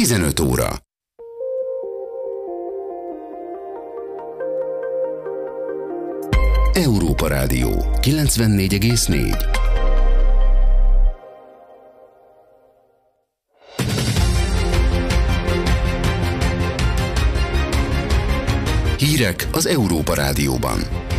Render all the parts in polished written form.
15 óra. Európa Rádió 94,4. Hírek az Európa Rádióban.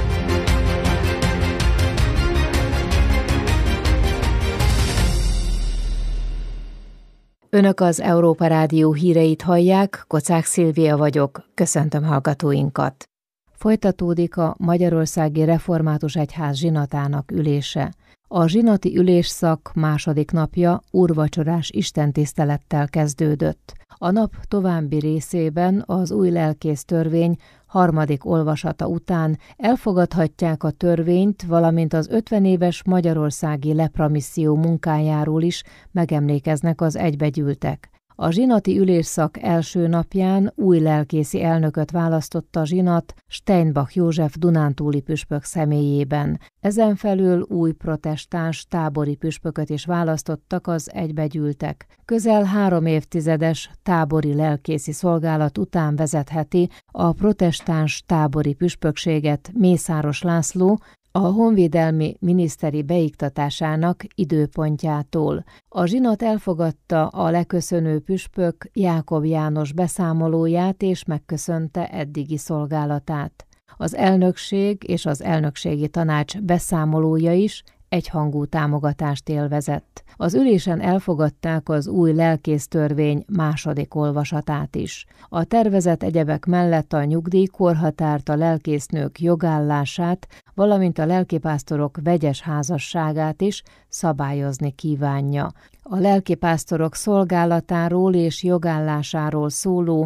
Önök az Európa Rádió híreit hallják, Kocák Szilvia vagyok, köszöntöm hallgatóinkat. Folytatódik a Magyarországi Református Egyház zsinatának ülése. A zsinati ülésszak második napja úrvacsorás istentisztelettel kezdődött. A nap további részében az új lelkész törvény harmadik olvasata után elfogadhatják a törvényt, valamint az 50 éves magyarországi lepromisszió munkájáról is megemlékeznek az egybegyűltek. A zsinati ülésszak első napján új lelkészi elnököt választotta a zsinat Steinbach József dunántúli püspök személyében. Ezen felül új protestáns tábori püspököt is választottak az egybegyűltek. Közel 3 évtizedes tábori lelkészi szolgálat után vezetheti a protestáns tábori püspökséget Mészáros László, a honvédelmi miniszteri beiktatásának időpontjától. A zsinat elfogadta a leköszönő püspök Jákob János beszámolóját és megköszönte eddigi szolgálatát. Az elnökség és az elnökségi tanács beszámolója is egyhangú támogatást élvezett. Az ülésen elfogadták az új lelkésztörvény második olvasatát is. A tervezet egyebek mellett a nyugdíjkorhatárt, a lelkésznők jogállását, valamint a lelkipásztorok vegyes házasságát is szabályozni kívánja. A lelkipásztorok szolgálatáról és jogállásáról szóló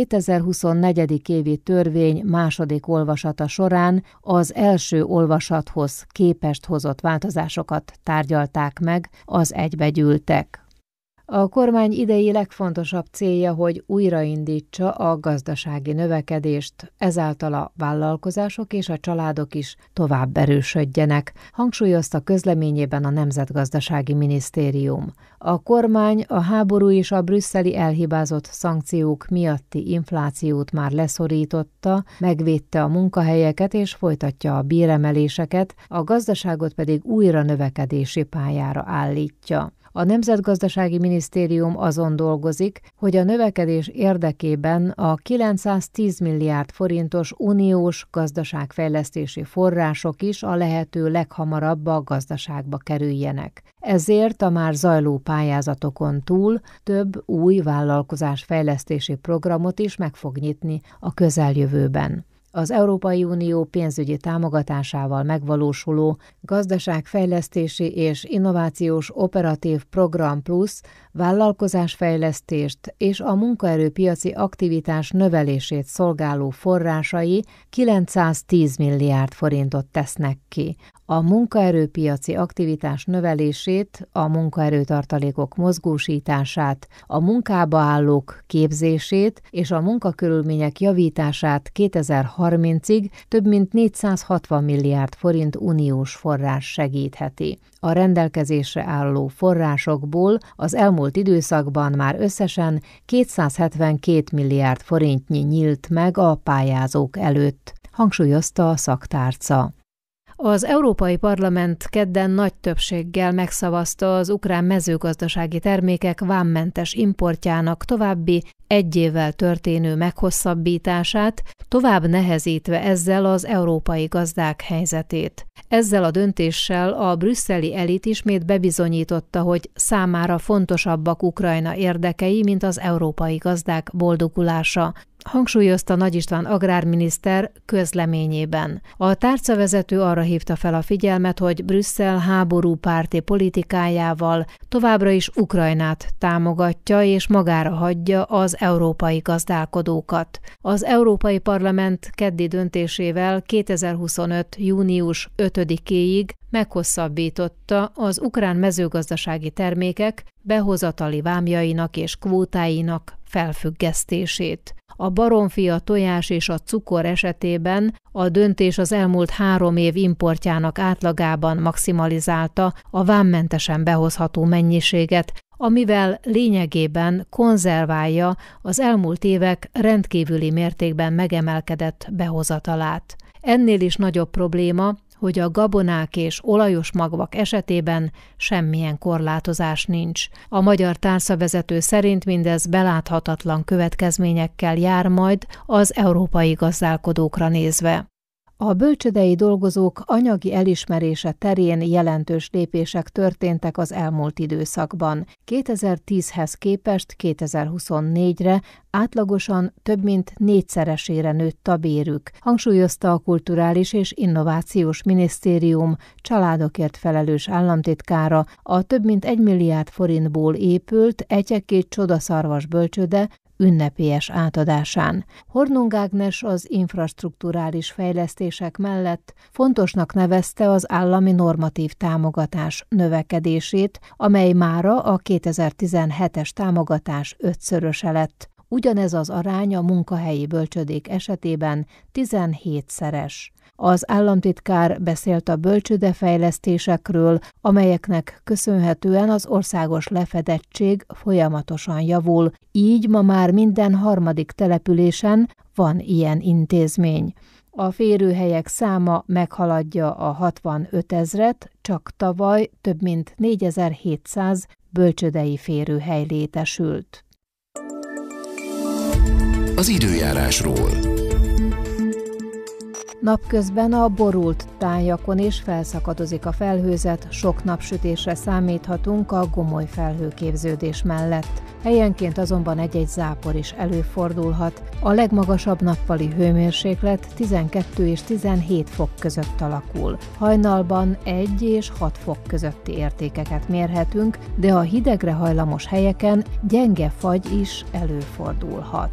2024. évi törvény második olvasata során az első olvasathoz képest hozott változásokat tárgyalták meg az egybegyűltek. A kormány idei legfontosabb célja, hogy újraindítsa a gazdasági növekedést, ezáltal a vállalkozások és a családok is tovább erősödjenek, hangsúlyozta közleményében a Nemzetgazdasági Minisztérium. A kormány a háború és a brüsszeli elhibázott szankciók miatti inflációt már leszorította, megvédte a munkahelyeket és folytatja a béremeléseket, a gazdaságot pedig újra növekedési pályára állítja. A Nemzetgazdasági Minisztérium azon dolgozik, hogy a növekedés érdekében a 910 milliárd forintos uniós gazdaságfejlesztési források is a lehető leghamarabb a gazdaságba kerüljenek. Ezért a már zajló pályázatokon túl több új vállalkozásfejlesztési programot is meg fog nyitni a közeljövőben. Az Európai Unió pénzügyi támogatásával megvalósuló gazdaságfejlesztési és innovációs operatív program plusz vállalkozásfejlesztést és a munkaerőpiaci aktivitás növelését szolgáló forrásai 910 milliárd forintot tesznek ki. A munkaerőpiaci aktivitás növelését, a munkaerőtartalékok mozgósítását, a munkába állók képzését és a munkakörülmények javítását 2030-ig több mint 460 milliárd forint uniós forrás segítheti. A rendelkezésre álló forrásokból az elmúlt időszakban már összesen 272 milliárd forintnyi nyílt meg a pályázók előtt, hangsúlyozta a szaktárca. Az Európai Parlament kedden nagy többséggel megszavazta az ukrán mezőgazdasági termékek vámmentes importjának további 1 évvel történő meghosszabbítását, tovább nehezítve ezzel az európai gazdák helyzetét. Ezzel a döntéssel a brüsszeli elit ismét bebizonyította, hogy számára fontosabbak Ukrajna érdekei, mint az európai gazdák boldogulása, hangsúlyozta Nagy István agrárminiszter közleményében. A tárcavezető arra hívta fel a figyelmet, hogy Brüsszel háborúpárti politikájával továbbra is Ukrajnát támogatja és magára hagyja az európai gazdálkodókat. Az Európai Parlament keddi döntésével 2025. június 5-éig meghosszabbította az ukrán mezőgazdasági termékek behozatali vámjainak és kvótáinak felfüggesztését. A baromfi, a tojás és a cukor esetében a döntés az elmúlt 3 év importjának átlagában maximalizálta a vámmentesen behozható mennyiséget, amivel lényegében konzerválja az elmúlt évek rendkívüli mértékben megemelkedett behozatalát. Ennél is nagyobb probléma, hogy a gabonák és olajos magvak esetében semmilyen korlátozás nincs. A magyar társzavezető szerint mindez beláthatatlan következményekkel jár majd az európai gazdálkodókra nézve. A bölcsődei dolgozók anyagi elismerése terén jelentős lépések történtek az elmúlt időszakban. 2010-hez képest 2024-re átlagosan több mint 4-szeresére nőtt a bérük, hangsúlyozta a Kulturális és Innovációs Minisztérium családokért felelős államtitkára a több mint 1 milliárd forintból épült Etyekét csodaszarvas bölcsőde ünnepélyes átadásán. Hornung Ágnes az infrastrukturális fejlesztések mellett fontosnak nevezte az állami normatív támogatás növekedését, amely mára a 2017-es támogatás 5-szöröse lett. Ugyanez az arány a munkahelyi bölcsődék esetében 17-szeres. Az államtitkár beszélt a bölcsődefejlesztésekről, amelyeknek köszönhetően az országos lefedettség folyamatosan javul, így ma már minden harmadik településen van ilyen intézmény. A férőhelyek száma meghaladja a 65 000-et, csak tavaly több mint 4700 bölcsődei férőhely létesült. Az időjárásról. Napközben a borult tájakon is felszakadozik a felhőzet, sok napsütésre számíthatunk a gomoly felhőképződés mellett. Helyenként azonban egy-egy zápor is előfordulhat. A legmagasabb nappali hőmérséklet 12 és 17 fok között alakul. Hajnalban 1 és 6 fok közötti értékeket mérhetünk, de a hidegre hajlamos helyeken gyenge fagy is előfordulhat.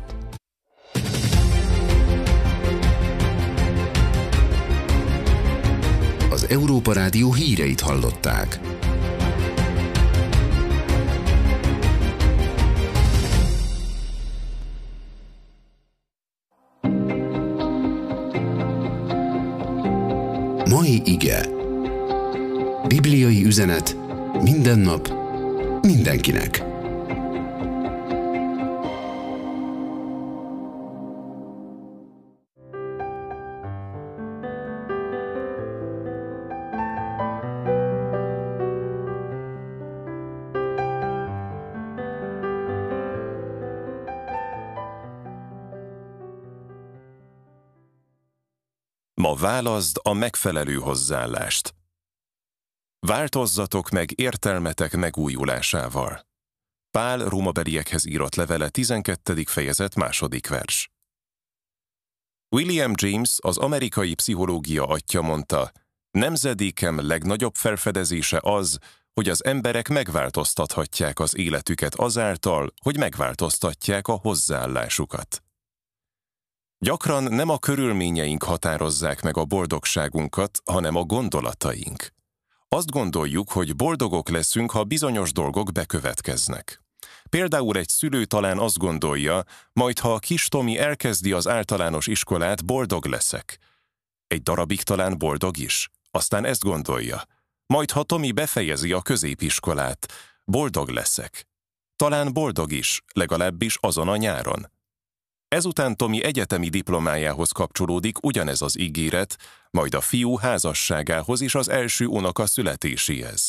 Az Európa Rádió híreit hallották. Mai ige. Bibliai üzenet minden nap, mindenkinek. Ma válaszd a megfelelő hozzáállást. Változzatok meg értelmetek megújulásával. Pál Rómabeliekhez írott levele 12. fejezet 2. vers. William James, az amerikai pszichológia atyja mondta, nemzedékem legnagyobb felfedezése az, hogy az emberek megváltoztathatják az életüket azáltal, hogy megváltoztatják a hozzáállásukat. Gyakran nem a körülményeink határozzák meg a boldogságunkat, hanem a gondolataink. Azt gondoljuk, hogy boldogok leszünk, ha bizonyos dolgok bekövetkeznek. Például egy szülő talán azt gondolja, majd ha a kis Tomi elkezdi az általános iskolát, boldog leszek. Egy darabig talán boldog is, aztán ezt gondolja. Majd ha Tomi befejezi a középiskolát, boldog leszek. Talán boldog is, legalábbis azon a nyáron. Ezután Tomi egyetemi diplomájához kapcsolódik ugyanez az ígéret, majd a fiú házasságához és az első unoka születéséhez.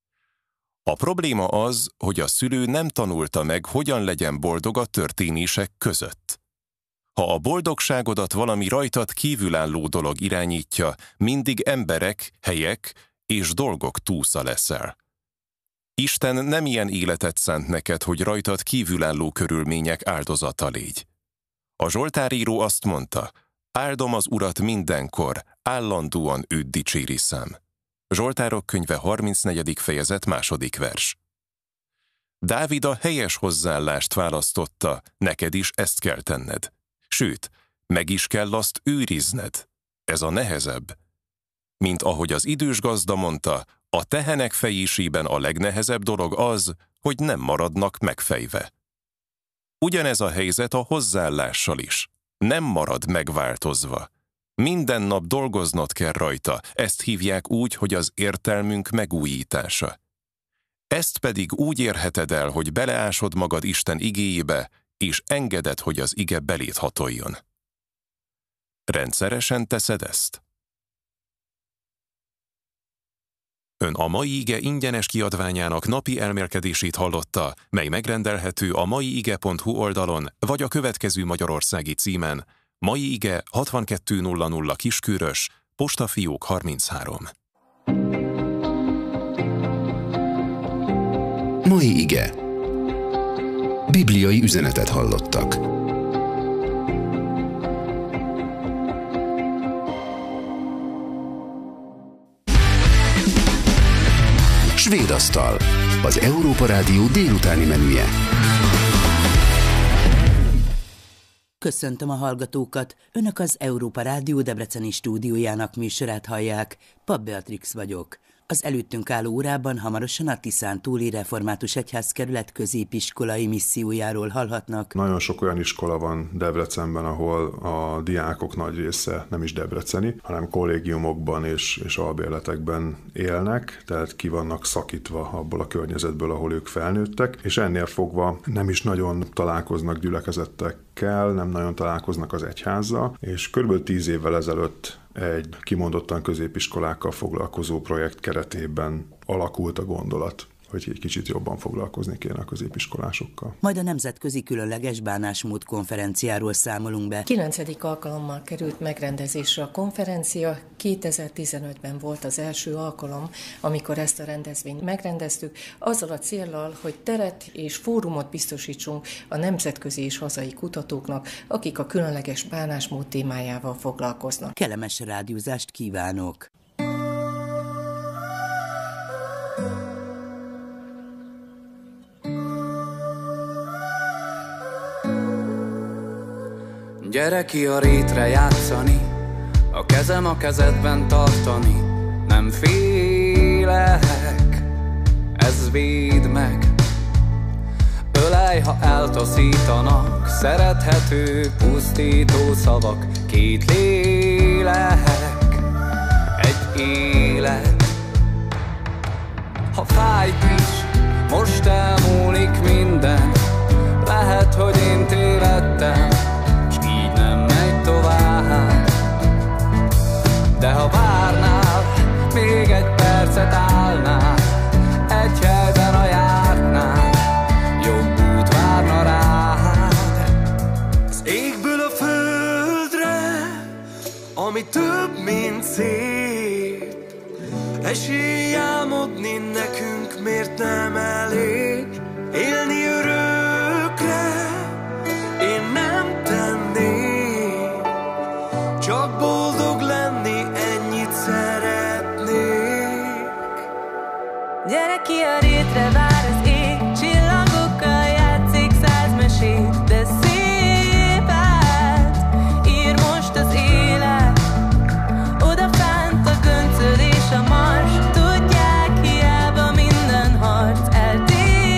A probléma az, hogy a szülő nem tanulta meg, hogyan legyen boldog a történések között. Ha a boldogságodat valami rajtad kívülálló dolog irányítja, mindig emberek, helyek és dolgok túsza leszel. Isten nem ilyen életet szánt neked, hogy rajtad kívülálló körülmények áldozata légy. A Zsoltáríró azt mondta, áldom az Urat mindenkor, állandóan őt dicséri szám. Zsoltárok könyve 34. fejezet 2. vers. Dávid a helyes hozzáállást választotta, neked is ezt kell tenned. Sőt, meg is kell azt őrizned. Ez a nehezebb. Mint ahogy az idős gazda mondta, a tehenek fejésében a legnehezebb dolog az, hogy nem maradnak megfejve. Ugyanez a helyzet a hozzáállással is. Nem marad megváltozva. Minden nap dolgoznod kell rajta, ezt hívják úgy, hogy az értelmünk megújítása. Ezt pedig úgy érheted el, hogy beleásod magad Isten igéjébe, és engeded, hogy az ige beléd hatoljon. Rendszeresen teszed ezt? Ön a Mai Ige ingyenes kiadványának napi elmélkedését hallotta, mely megrendelhető a maiige.hu oldalon, vagy a következő magyarországi címen: Mai Ige 6200 Kiskörös, Postafiók 33. Mai Ige. Bibliai üzenetet hallottak. Svédasztal. Az Európa Rádió délutáni menüje. Köszöntöm a hallgatókat! Önök az Európa Rádió debreceni stúdiójának műsorát hallják. Papp Beatrix vagyok. Az előttünk álló órában hamarosan a Tiszántúli Református Egyházkerület középiskolai missziójáról hallhatnak. Nagyon sok olyan iskola van Debrecenben, ahol a diákok nagy része nem is debreceni, hanem kollégiumokban és albérletekben élnek, tehát ki vannak szakítva abból a környezetből, ahol ők felnőttek, és ennél fogva nem is nagyon találkoznak gyülekezettekkel, nem nagyon találkoznak az egyházzal, és kb. 10 évvel ezelőtt egy kimondottan középiskolákkal foglalkozó projekt keretében alakult a gondolat, hogy egy kicsit jobban foglalkozni kéne a középiskolásokkal. Majd a Nemzetközi Különleges Bánásmód konferenciáról számolunk be. 9. alkalommal került megrendezésre a konferencia. 2015-ben volt az első alkalom, amikor ezt a rendezvényt megrendeztük, azzal a céllal, hogy teret és fórumot biztosítsunk a nemzetközi és hazai kutatóknak, akik a különleges bánásmód témájával foglalkoznak. Kellemes rádiózást kívánok! Gyere ki a rétre játszani, a kezem a kezedben tartani. Nem félek, ez véd meg. Ölelj, ha eltaszítanak, szerethető, pusztító szavak. 2 lélek, egy élet. Ha fájt is, most elmúlik minden. Lehet, hogy én tévedtem, tovább. De ha várnál, még egy percet állnál, egy helyben a jártnál, jobb út várna rád. Az égből a földre, ami több, mint szép. Esély álmodni nekünk miért nem elég? Élni örökre én nem tenném. Csak boldog lenni, ennyit szeretnék. Gyere ki a rétre, vár az ég, csillagokkal játszik 100 mesét, de szép át ír most az élet. Odafánt a göncöl és a mars, tudják, hiába minden harc eltéved.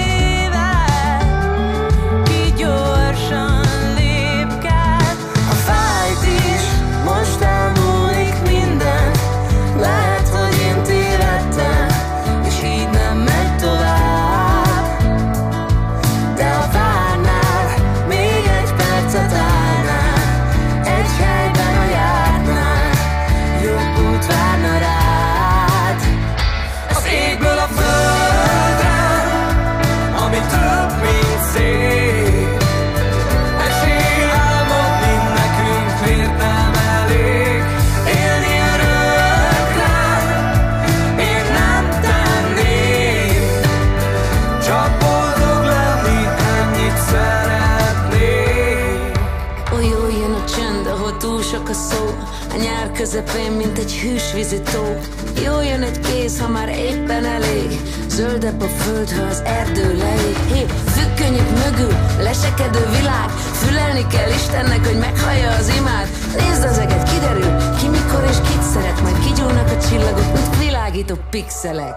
Ki gyorsan lépkál, ha fájt is, most elmúlik minden. Lehet, hogy én tévedtem, és így nem megy tovább. De ha várnál, még egy percet állnál, egy helyben a jártnál, jobb út várna rád. Az égből a földre, ami több, mint szép. Esély álmodni nekünk miért nem elég? Élni örökre én nem tenném. Csak boldog lenni, ennyit szeretnék. Oly jön a csend, ahol túl sok a szó. A nyár közepén, mint egy hűs vízi tó. Jó jön egy kéz, ha már éppen elég. Zöldebb a föld, ha az erdő leég. Hé, függönyök mögül, lesekedő világ. Fülelni kell Istennek, hogy meghallja az imád. Nézd az eget, kiderül, ki mikor és kit szeret. Majd kigyúlnak a csillagok, mint világító pixelek.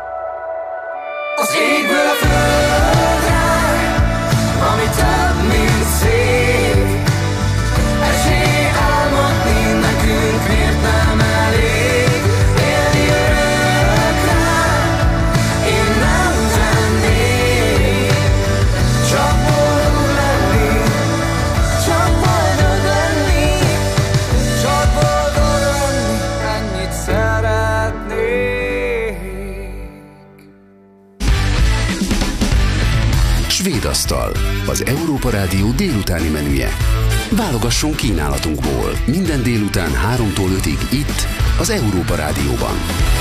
Az égből a földre, ami több, mint szép. Esély álmodni nekünk miért nem elég? Élni örökre én nem tenném. Svédasztal, az Európa Rádió délutáni menüje. Válogasson kínálatunkból minden délután 3-tól 5-ig itt, az Európa Rádióban.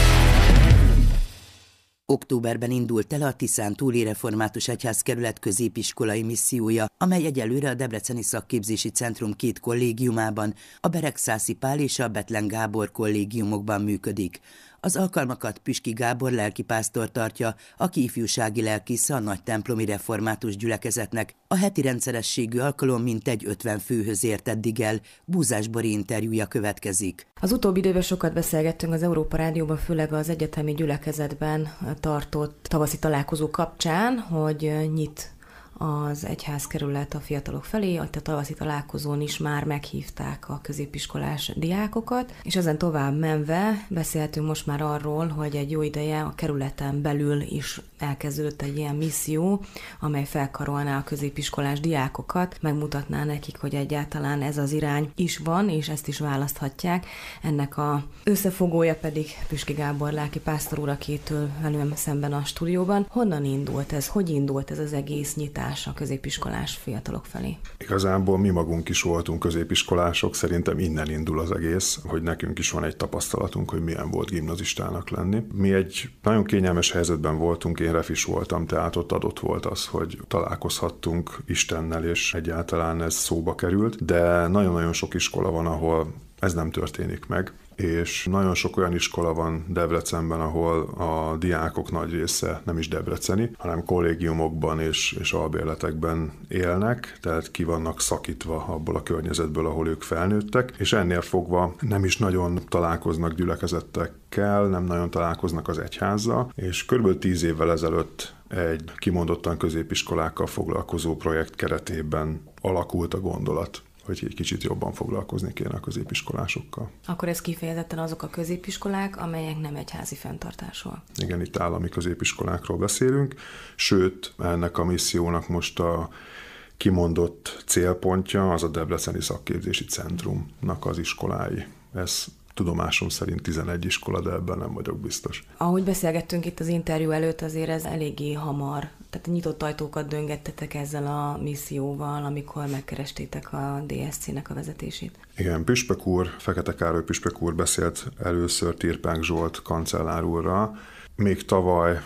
Októberben indult el a Tiszántúli Református Egyházkerület középiskolai missziója, amely egyelőre a Debreceni Szakképzési Centrum 2 kollégiumában, a Beregszászi Pál és a Bethlen Gábor kollégiumokban működik. Az alkalmakat Püski Gábor lelkipásztor tartja, aki ifjúsági lelkésze a Nagytemplomi Református Gyülekezetnek. A heti rendszerességű alkalom mintegy 50 főhöz ért eddig el. Búzás Bori interjúja következik. Az utóbbi időben sokat beszélgettünk az Európa Rádióban, főleg az egyetemi gyülekezetben tartott tavaszi találkozó kapcsán, hogy nyit az egyházkerület a fiatalok felé, a tavaszi találkozón is már meghívták a középiskolás diákokat, és ezen tovább menve beszélhetünk most már arról, hogy egy jó ideje a kerületen belül is elkezdődött egy ilyen misszió, amely felkarolná a középiskolás diákokat, megmutatná nekik, hogy egyáltalán ez az irány is van, és ezt is választhatják. Ennek a összefogója pedig Püski Gábor lelkipásztor úr, aki itt ül velem szemben a stúdióban. Honnan indult ez? Hogy indult ez az egész nyitás a középiskolás fiatalok felé? Igazából mi magunk is voltunk középiskolások, szerintem innen indul az egész, hogy nekünk is van egy tapasztalatunk, hogy milyen volt gimnazistának lenni. Mi egy nagyon kényelmes helyzetben voltunk, én refis voltam, tehát ott adott volt az, hogy találkozhattunk Istennel, és egyáltalán ez szóba került, de nagyon-nagyon sok iskola van, ahol ez nem történik meg, és nagyon sok olyan iskola van Debrecenben, ahol a diákok nagy része nem is debreceni, hanem kollégiumokban és albérletekben élnek, tehát ki vannak szakítva abból a környezetből, ahol ők felnőttek, és ennél fogva nem is nagyon találkoznak gyülekezettekkel, nem nagyon találkoznak az egyházzal, és kb. 10 évvel ezelőtt egy kimondottan középiskolákkal foglalkozó projekt keretében alakult a gondolat, hogy egy kicsit jobban foglalkozni kéne a középiskolásokkal. Akkor ez kifejezetten azok a középiskolák, amelyek nem egyházi fenntartásúak. Igen, itt állami középiskolákról beszélünk, sőt, ennek a missziónak most a kimondott célpontja az a Debreceni Szakképzési Centrumnak az iskolái. Ez tudomásom szerint 11 iskola, de ebben nem vagyok biztos. Ahogy beszélgettünk itt az interjú előtt, azért ez eléggé hamar. Tehát nyitott ajtókat döngettetek ezzel a misszióval, amikor megkerestétek a DSC-nek a vezetését. Igen, Püspök úr, Fekete Károly Püspök úr beszélt először Tirpánk Zsolt kancellár úrral, még tavaly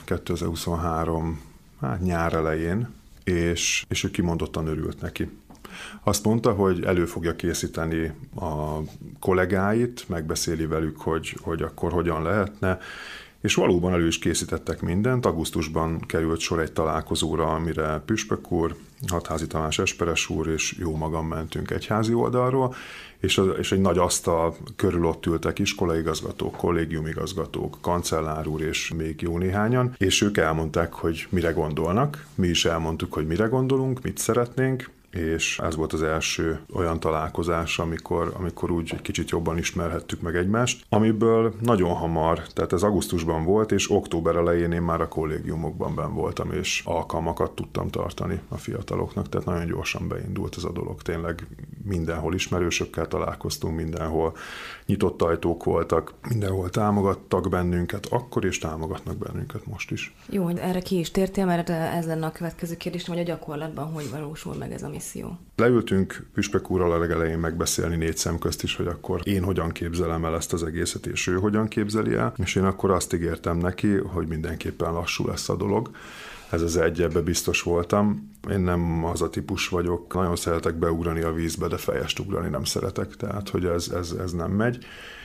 2023 nyár elején, és ő kimondottan örült neki. Azt mondta, hogy elő fogja készíteni a kollégáit, megbeszéli velük, hogy akkor hogyan lehetne, és valóban elő is készítettek mindent. Augusztusban került sor egy találkozóra, amire Püspök úr, Hatházi Tamás Esperes úr és jó magam mentünk egyházi oldalról, és egy nagy asztal körül ott ültek iskolaigazgatók, kollégiumigazgatók, kancellár úr és még jó néhányan, és ők elmondták, hogy mire gondolnak, mi is elmondtuk, hogy mire gondolunk, mit szeretnénk, és ez volt az első olyan találkozás, amikor úgy egy kicsit jobban ismerhettük meg egymást, amiből nagyon hamar, tehát ez augusztusban volt, és október elején én már a kollégiumokban benn voltam, és alkalmakat tudtam tartani a fiataloknak, tehát nagyon gyorsan beindult ez a dolog. Tényleg mindenhol ismerősökkel találkoztunk, mindenhol nyitott ajtók voltak, mindenhol támogattak bennünket akkor, és támogatnak bennünket most is. Jó, hogy erre ki is tértél, mert ez lenne a következő kérdés, hogy a gyakorlatban hogy valósul meg ez a misszió? Leültünk Püspök úrral a legelején megbeszélni 4 szem közt is, hogy akkor én hogyan képzelem el ezt az egészet, és ő hogyan képzeli el, és én akkor azt ígértem neki, hogy mindenképpen lassú lesz a dolog. Ez az egy, ebbe biztos voltam. Én nem az a típus vagyok, nagyon szeretek beugrani a vízbe, de fejest ugrani nem szeretek, tehát hogy ez nem megy.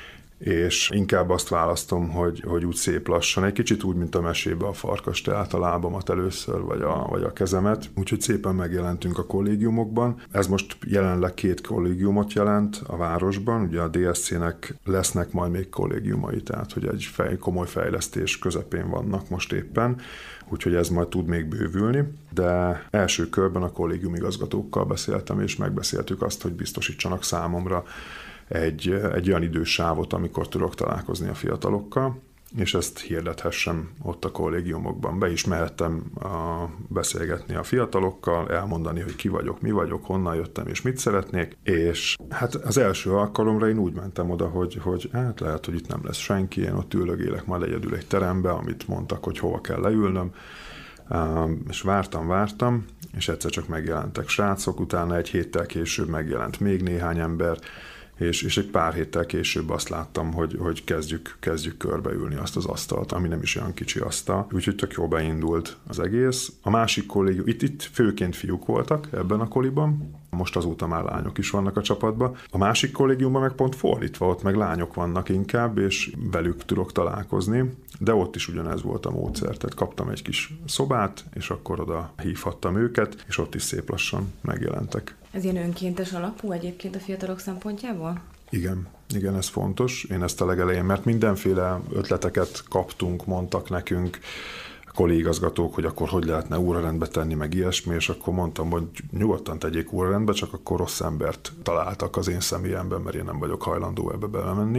És inkább azt választom, hogy úgy szép lassan, egy kicsit úgy, mint a mesébe a farkas, tehát a lábamat először, vagy a kezemet. Úgyhogy szépen megjelentünk a kollégiumokban. Ez most jelenleg 2 kollégiumot jelent a városban, ugye a DSC-nek lesznek majd még kollégiumai, tehát hogy egy komoly fejlesztés közepén vannak most éppen, úgyhogy ez majd tud még bővülni, de első körben a kollégiumigazgatókkal beszéltem, és megbeszéltük azt, hogy biztosítsanak számomra egy olyan idősávot, amikor tudok találkozni a fiatalokkal, és ezt hirdethessem ott a kollégiumokban. Be is mehettem beszélgetni a fiatalokkal, elmondani, hogy ki vagyok, mi vagyok, honnan jöttem és mit szeretnék, és hát az első alkalomra én úgy mentem oda, hogy hát lehet, hogy itt nem lesz senki, én ott ülögélek majd egyedül egy terembe, amit mondtak, hogy hova kell leülnöm, és vártam, és egyszer csak megjelentek srácok, utána egy héttel később megjelent még néhány ember, és egy pár héttel később azt láttam, hogy kezdjük körbeülni azt az asztalt, ami nem is olyan kicsi asztal. Úgyhogy tök jól beindult az egész. A másik kollégium, itt főként fiúk voltak ebben a koliban, most azóta már lányok is vannak a csapatban. A másik kollégiumban meg pont fordítva, ott meg lányok vannak inkább, és velük tudok találkozni, de ott is ugyanez volt a módszer. Tehát kaptam egy kis szobát, és akkor oda hívhattam őket, és ott is szép lassan megjelentek. Ez ilyen önkéntes alapú egyébként a fiatalok szempontjából? Igen, ez fontos. Én ezt a legelején, mert mindenféle ötleteket kaptunk, mondtak nekünk kollégazgatók, hogy akkor hogy lehetne órarendbe tenni, meg ilyesmi, és akkor mondtam, hogy nyugodtan tegyék órarendbe, csak akkor rossz embert találtak az én személyemben, mert én nem vagyok hajlandó ebbe belemenni.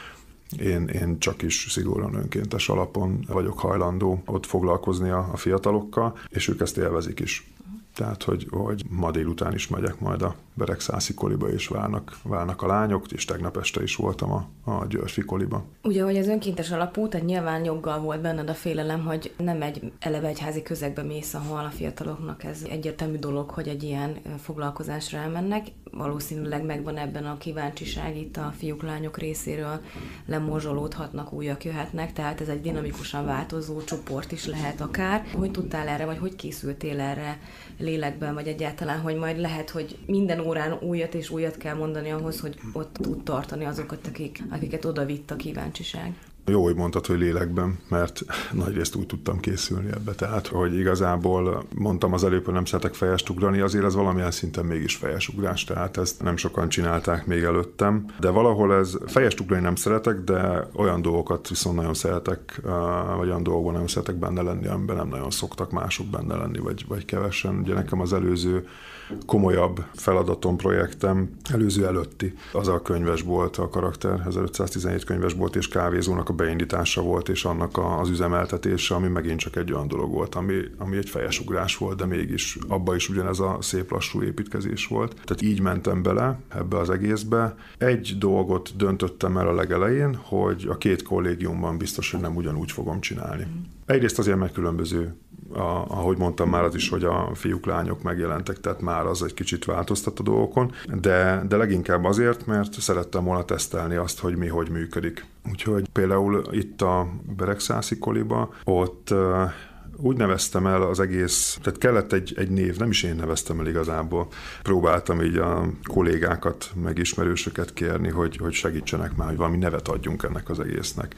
Én csak is szigorúan önkéntes alapon vagyok hajlandó ott foglalkozni a fiatalokkal, és ők ezt élvezik is. Tehát, hogy ma délután is megyek majd a Beregszászi koliba, és várnak a lányok, és tegnap este is voltam a Györfi koliba. Ugye, hogy az önkéntes alapú, tehát nyilván joggal volt benned a félelem, hogy nem egy eleve egyházi közegbe mész, ahol a fiataloknak ez egyértelmű dolog, hogy egy ilyen foglalkozásra elmennek. Valószínűleg megvan ebben a kíváncsiság itt a fiúk-lányok részéről, lemorzsolódhatnak, újak jöhetnek, tehát ez egy dinamikusan változó csoport is lehet akár. Hogy tudtál erre, vagy hogy készültél erre lélekben, vagy egyáltalán, hogy majd lehet, hogy minden órán újat és újat kell mondani ahhoz, hogy ott tud tartani azokat, akiket oda vitt a kíváncsiság. Jó, hogy mondtad, hogy lélekben, mert nagyrészt úgy tudtam készülni ebbe. Tehát, hogy igazából mondtam az előbb, hogy nem szeretek fejest ugrani, azért ez valamilyen szinten mégis fejesugrás, tehát ezt nem sokan csinálták még előttem. De valahol ez fejest ugrani nem szeretek, de olyan dolgokat viszont nagyon szeretek, vagy olyan dolgokban nagyon szeretek benne lenni, amiben nem nagyon szoktak mások benne lenni, vagy kevesen. Ugye nekem az előző komolyabb feladatom, projektem előző előtti. Az a könyvesbolt, a Karakter 1517 könyvesbolt és kávézónak a beindítása volt, és annak az üzemeltetése, ami megint csak egy olyan dolog volt, ami egy fejesugrás volt, de mégis abba is ugyanez a szép lassú építkezés volt. Tehát így mentem bele ebbe az egészbe. Egy dolgot döntöttem el a legelején, hogy a két kollégiumban biztos, hogy nem ugyanúgy fogom csinálni. Egyrészt azért megkülönböző, ahogy mondtam már az is, hogy a fiúk-lányok megjelentek, tehát már az egy kicsit változtat a dolgokon, de leginkább azért, mert szerettem volna tesztelni azt, hogy mi hogy működik. Úgyhogy például itt a Beregszászi koliba, ott úgy neveztem el az egész, tehát kellett egy név, nem is én neveztem el igazából. Próbáltam így a kollégákat, meg ismerősöket kérni, hogy segítsenek már, hogy valami nevet adjunk ennek az egésznek.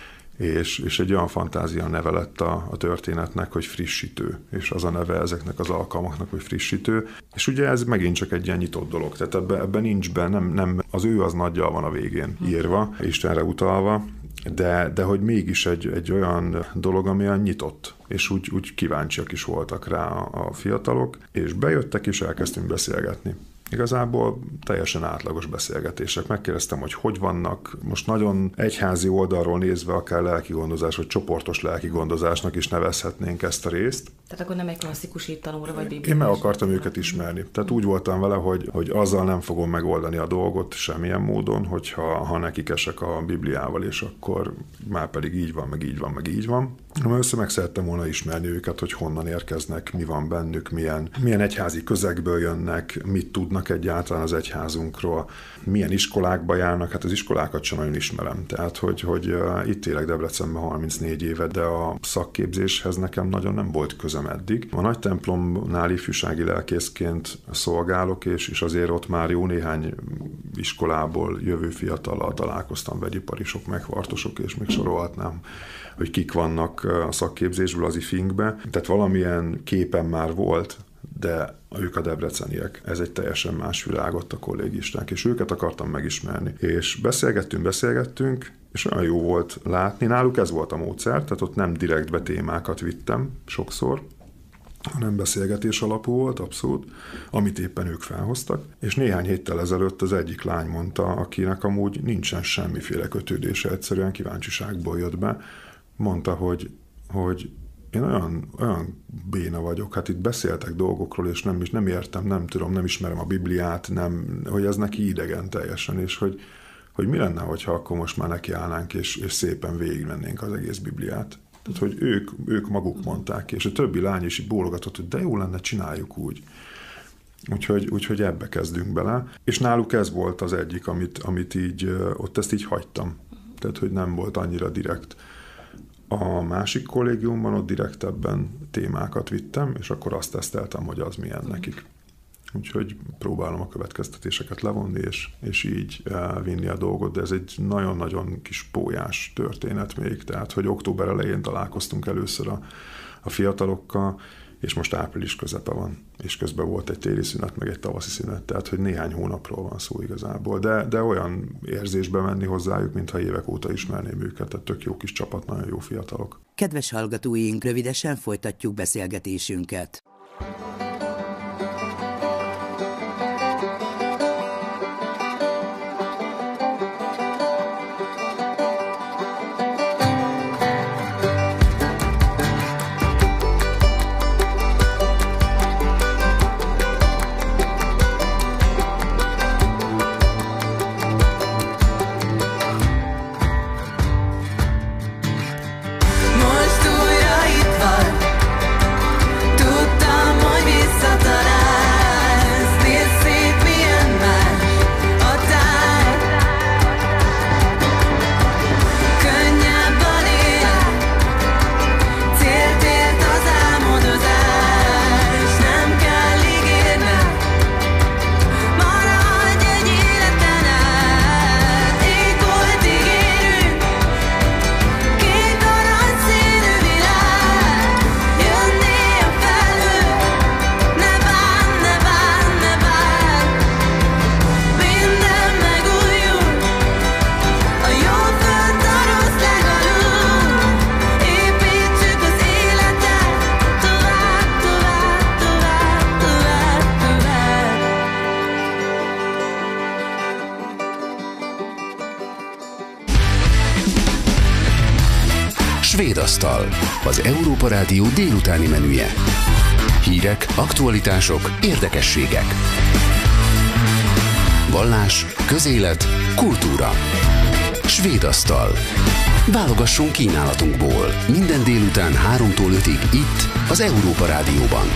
És egy olyan fantázia neve lett a történetnek, hogy frissítő, és az a neve ezeknek az alkalmaknak, hogy frissítő, és ugye ez megint csak egy ilyen nyitott dolog, tehát ebben nincs benne, nem, az ő az nagyjal van a végén írva, Istenre utalva, de hogy mégis egy olyan dolog, ami olyan nyitott, és úgy kíváncsiak is voltak rá a fiatalok, és bejöttek, és elkezdtünk beszélgetni. Igazából teljesen átlagos beszélgetések. Megkérdeztem, hogy vannak, most nagyon egyházi oldalról nézve akár lelki gondozás, vagy csoportos lelki gondozásnak is nevezhetnénk ezt a részt. Tehát akkor nem egy klasszikus hittanóra, vagy bibliás. Én meg akartam őket ismerni. Tehát úgy voltam vele, hogy azzal nem fogom megoldani a dolgot semmilyen módon, hogyha nekik esek a Bibliával, és akkor már pedig így van, meg így van, meg így van. Először meg szerettem volna ismerni őket, hogy honnan érkeznek, mi van bennük, milyen egyházi közegből jönnek, mit tudnak egyáltalán az egyházunkról, milyen iskolákba járnak, hát az iskolákat sem nagyon ismerem. Tehát, hogy itt élek Debrecenben 34 éve, de a szakképzéshez nekem nagyon nem volt közöm eddig. A nagy templomnál ifjúsági lelkészként szolgálok, és azért ott már jó néhány iskolából jövő fiatallal találkoztam, vegyiparisok, megvartosok, és még sorolhatnám, hogy kik vannak a szakképzésből az IFINK-be. Tehát valamilyen képen már volt, de ők a debreceniek. Ez egy teljesen más világ ott a kollégisták, és őket akartam megismerni. És beszélgettünk, és olyan jó volt látni. Náluk ez volt a módszer, tehát ott nem direktbe témákat vittem sokszor, hanem beszélgetés alapú volt, abszolút, amit éppen ők felhoztak. És néhány héttel ezelőtt az egyik lány mondta, akinek amúgy nincsen semmiféle kötődése, egyszerűen kíváncsiságból jött be, mondta, hogy én olyan béna vagyok, hát itt beszéltek dolgokról, és nem értem, nem tudom, nem ismerem a Bibliát, hogy ez neki idegen teljesen, és hogy mi lenne, hogyha akkor most már nekiállnánk, és szépen végigmennénk az egész Bibliát. Tehát, hogy ők maguk mondták ki, és a többi lány is így bólogatott, hogy de jó lenne, csináljuk úgy. Úgyhogy ebbe kezdünk bele. És náluk ez volt az egyik, amit így, ott ezt így hagytam. Tehát, hogy nem volt annyira direkt. A másik kollégiumban ott direktebben témákat vittem, és akkor azt teszteltem, hogy az milyen nekik. Úgyhogy próbálom a következtetéseket levonni, és így vinni a dolgot, de ez egy nagyon-nagyon kis pólyás történet még, tehát, hogy október elején találkoztunk először a fiatalokkal, és most április közepe van, és közben volt egy téli szünet, meg egy tavaszi szünet, tehát, hogy néhány hónapról van szó igazából, de olyan érzésbe menni hozzájuk, mintha évek óta ismerném őket, tehát tök jó kis csapat, nagyon jó fiatalok. Kedves hallgatóink, rövidesen folytatjuk beszélgetésünket. Svédasztal, az Európa Rádió délutáni menüje. Hírek, aktualitások, érdekességek. Vallás, közélet, kultúra. Svédasztal. Válogassunk kínálatunkból. Minden délután 3-tól 5-ig itt, az Európa Rádióban.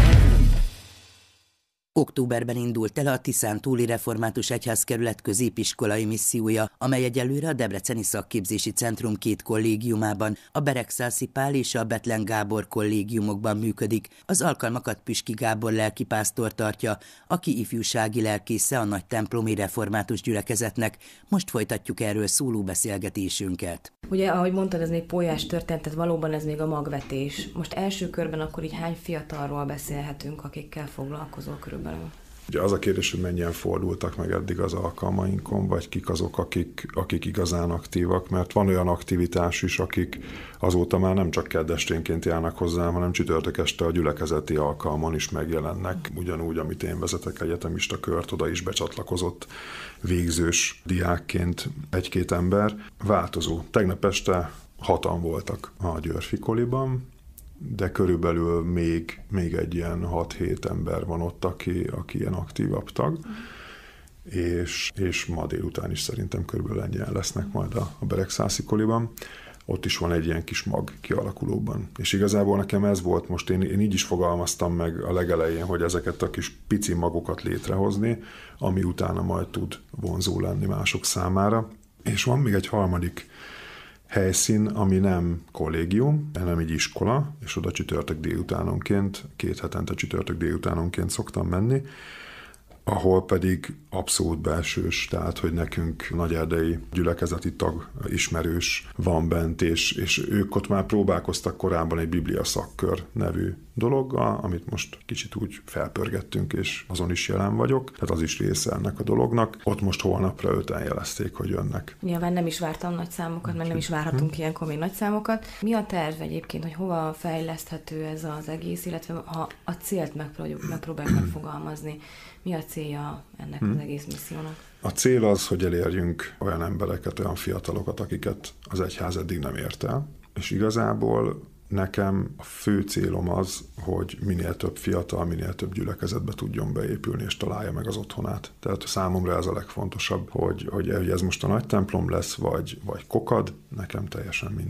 Októberben indult el a Tiszántúli Református Egyházkerület középiskolai missziója, amely egyelőre a Debreceni Szakképzési Centrum 2 kollégiumában, a Beregszászi Pál és a Bethlen Gábor kollégiumokban működik. Az alkalmakat Püski Gábor lelkipásztor tartja, aki ifjúsági lelkésze a nagy templomi református gyülekezetnek. Most folytatjuk erről szóló beszélgetésünket. Ugye, ahogy mondtad, ez még pólyás történet, tehát valóban ez még a magvetés. Most első körben akkor így hány fiatalról beszélhetünk, akikkel foglalkozol körülbelül? Ugye az a kérdés, hogy mennyien fordultak meg eddig az alkalmainkon, vagy kik azok, akik igazán aktívak, mert van olyan aktivitás is, akik azóta már nem csak keddesténként járnak hozzám, hanem csütörtök este a gyülekezeti alkalmon is megjelennek. Ugyanúgy, amit én vezetek egyetemista kört, oda is becsatlakozott végzős diákként egy-két ember. Változó. Tegnap este 6-an voltak a Györfi Koliban, de körülbelül még egy ilyen 6-7 ember van ott, aki ilyen aktívabb tag, és ma délután is szerintem körülbelül ennyien lesznek majd a Beregszászi Koliban. Ott is van egy ilyen kis mag kialakulóban. És igazából nekem ez volt most, én így is fogalmaztam meg a legelején, hogy ezeket a kis pici magokat létrehozni, ami utána majd tud vonzó lenni mások számára. És van még egy harmadik helyszín, ami nem kollégium, hanem egy iskola, és oda csütörtök délutánonként, 2 hetente csütörtök délutánonként szoktam menni, ahol pedig abszolút belsős, tehát hogy nekünk nagyerdei gyülekezeti tag ismerős van bent, és ők ott már próbálkoztak korábban egy Biblia szakkör nevű dologgal, amit most kicsit úgy felpörgettünk, és azon is jelen vagyok, tehát az is része ennek a dolognak. Ott most holnapra 5-en jelezték, hogy jönnek. Nyilván nem is vártam nagy számokat, meg nem is várhatunk ilyenkor még nagy számokat. Mi a terv egyébként, hogy hova fejleszthető ez az egész, illetve ha a célt megpróbáljuk megfogalmazni, mi a célja ennek az egész missziónak? A cél az, hogy elérjünk olyan embereket, olyan fiatalokat, akiket az egyház eddig nem ért el, és igazából nekem a fő célom az, hogy minél több fiatal, minél több gyülekezetbe tudjon beépülni, és találja meg az otthonát. Tehát számomra ez a legfontosabb, hogy ez most a nagy templom lesz, vagy kokad, nekem teljesen mindegy.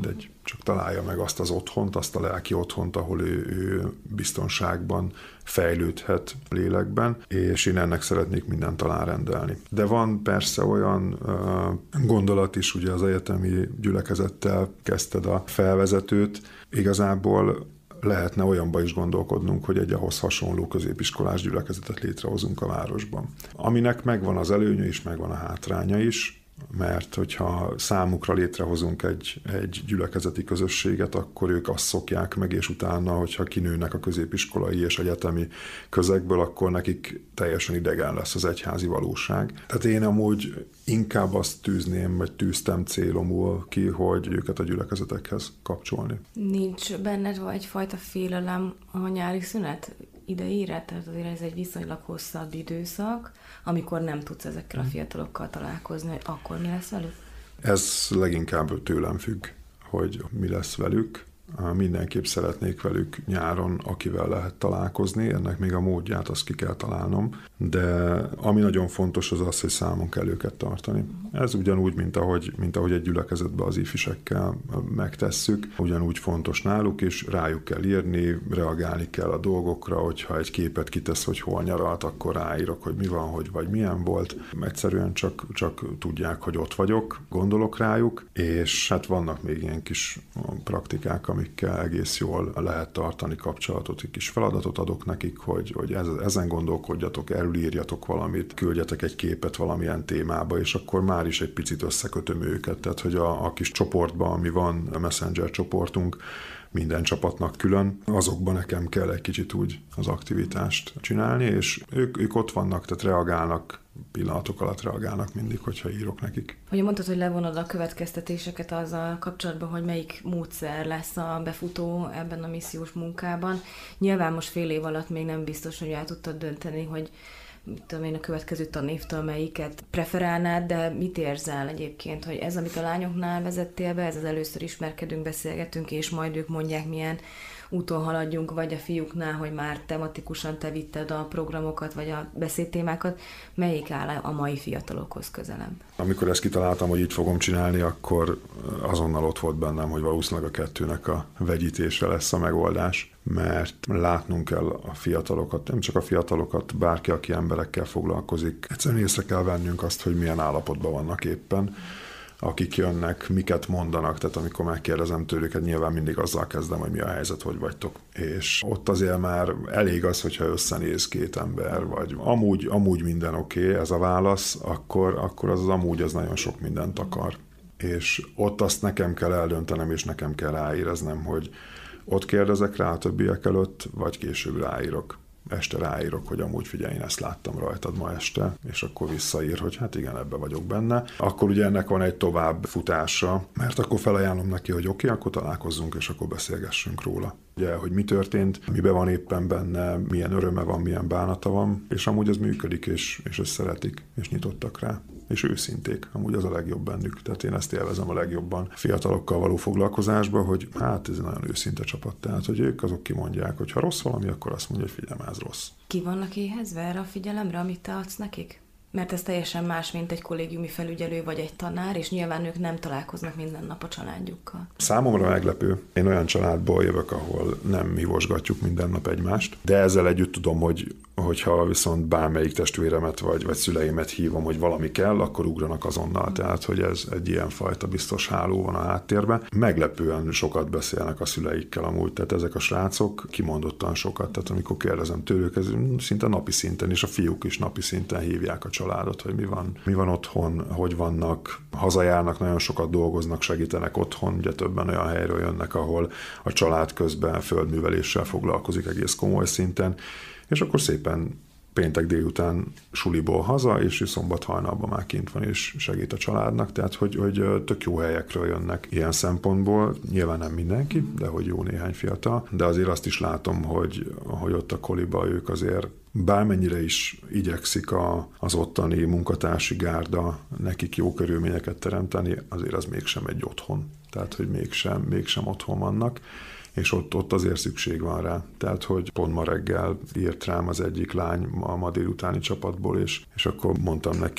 csak találja meg azt az otthont, azt a lelki otthont, ahol ő biztonságban fejlődhet lélekben, és én ennek szeretnék mindent alárendelni. De van persze olyan gondolat is, ugye az egyetemi gyülekezettel kezdted a felvezetőt, igazából lehetne olyanba is gondolkodnunk, hogy egy ahhoz hasonló középiskolás gyülekezetet létrehozunk a városban. Aminek megvan az előnye is, megvan a hátránya is, mert hogyha számukra létrehozunk egy gyülekezeti közösséget, akkor ők azt szokják meg, és utána, hogyha kinőnek a középiskolai és egyetemi közegből, akkor nekik teljesen idegen lesz az egyházi valóság. Tehát én amúgy inkább azt tűzném, vagy tűztem célomul ki, hogy őket a gyülekezetekhez kapcsolni. Nincs benned egyfajta félelem a nyári szünet idejére? Tehát azért ez egy viszonylag hosszabb időszak, amikor nem tudsz ezekkel a fiatalokkal találkozni, hogy akkor mi lesz velük? Ez leginkább tőlem függ, hogy mi lesz velük. Mindenképp szeretnék velük nyáron, akivel lehet találkozni, ennek még a módját azt ki kell találnom, de ami nagyon fontos az az, hogy számon kell őket tartani. Ez ugyanúgy, mint ahogy egy gyülekezetben az ifisekkel megtesszük, ugyanúgy fontos náluk, és rájuk kell írni, reagálni kell a dolgokra, hogyha egy képet kitesz, hogy hol nyaralt, akkor ráírok, hogy mi van, hogy vagy milyen volt. Egyszerűen csak tudják, hogy ott vagyok, gondolok rájuk, és hát vannak még ilyen kis praktikák, amikkel egész jól lehet tartani kapcsolatot, egy kis feladatot adok nekik, hogy ezen gondolkodjatok, erről írjatok valamit, küldjetek egy képet valamilyen témába, és akkor már is egy picit összekötöm őket, tehát hogy a kis csoportban, ami van, a Messenger csoportunk, minden csapatnak külön, azokban nekem kell egy kicsit úgy az aktivitást csinálni, és ők ott vannak, tehát reagálnak, pillanatok alatt reagálnak mindig, hogyha írok nekik. Ugye mondtad, hogy levonod a következtetéseket azzal kapcsolatban, hogy melyik módszer lesz a befutó ebben a missziós munkában. Nyilván most fél év alatt még nem biztos, hogy el tudtad dönteni, hogy tudom én a következő tanévtől melyiket preferálnád, de mit érzel egyébként, hogy ez, amit a lányoknál vezettél be, ez az először ismerkedünk, beszélgetünk, és majd ők mondják, milyen úton haladjunk, vagy a fiúknál, hogy már tematikusan te vitted a programokat, vagy a beszédtémákat, melyik áll a mai fiatalokhoz közelebb? Amikor ezt kitaláltam, hogy így fogom csinálni, akkor azonnal ott volt bennem, hogy valószínűleg a kettőnek a vegyítése lesz a megoldás, mert látnunk kell a fiatalokat, nem csak a fiatalokat, bárki, aki emberekkel foglalkozik. Egyszerűen észre kell vennünk azt, hogy milyen állapotban vannak éppen, akik jönnek, miket mondanak, tehát amikor megkérdezem tőlük, hát nyilván mindig azzal kezdem, hogy mi a helyzet, hogy vagytok. És ott azért már elég az, hogyha összenéz két ember, vagy amúgy minden oké, ez a válasz, akkor az amúgy az nagyon sok mindent akar. És ott azt nekem kell eldöntenem, és nekem kell ráéreznem, hogy ott kérdezek rá a többiek előtt, vagy később ráírok. Este ráírok, hogy amúgy figyelj, én ezt láttam rajtad ma este, és akkor visszaír, hogy hát igen, ebbe vagyok benne. Akkor ugye ennek van egy tovább futása, mert akkor felajánlom neki, hogy oké, akkor találkozzunk, és akkor beszélgessünk róla. Ugye, hogy mi történt, miben van éppen benne, milyen öröme van, milyen bánata van, és amúgy ez működik, és ezt szeretik, és nyitottak rá. És őszinték, amúgy az a legjobb bennük. Tehát én ezt élvezem a legjobban fiatalokkal való foglalkozásban, hogy hát ez egy nagyon őszinte csapat. Tehát, hogy ők azok kimondják, hogy ha rossz valami, akkor azt mondja, hogy figyelem, ez rossz. Ki vannak éhezve erre a figyelemre, amit te adsz nekik? Mert ez teljesen más, mint egy kollégiumi felügyelő vagy egy tanár, és nyilván ők nem találkoznak minden nap a családjukkal. Számomra meglepő. Én olyan családból jövök, ahol nem hívosgatjuk minden nap egymást, de ezzel együtt tudom, hogyha viszont bármelyik testvéremet vagy szüleimet hívom, hogy valami kell, akkor ugranak azonnal. Tehát, hogy ez egy ilyen fajta biztos háló van a háttérben. Meglepően sokat beszélnek a szüleikkel amúgy, tehát ezek a srácok kimondottan sokat. Tehát amikor kérdezem tőlük, ez szinte napi szinten, és a fiúk is napi szinten hívják a családot, hogy mi van otthon, hogy vannak, hazajárnak, nagyon sokat dolgoznak, segítenek otthon, ugye többen olyan helyről jönnek, ahol a család közben földműveléssel foglalkozik egész komoly szinten, és akkor szépen péntek délután suliból haza, és szombat hajnalban már kint van, és segít a családnak, tehát hogy tök jó helyekről jönnek ilyen szempontból, nyilván nem mindenki, de hogy jó néhány fiatal, de azért azt is látom, hogy ott a koliba ők azért bármennyire is igyekszik az ottani munkatársi gárda nekik jó körülményeket teremteni, azért az mégsem egy otthon, tehát hogy mégsem otthon vannak, és ott azért szükség van rá. Tehát, hogy pont ma reggel írt rám az egyik lány a ma délutáni csapatból, és akkor mondtam neki,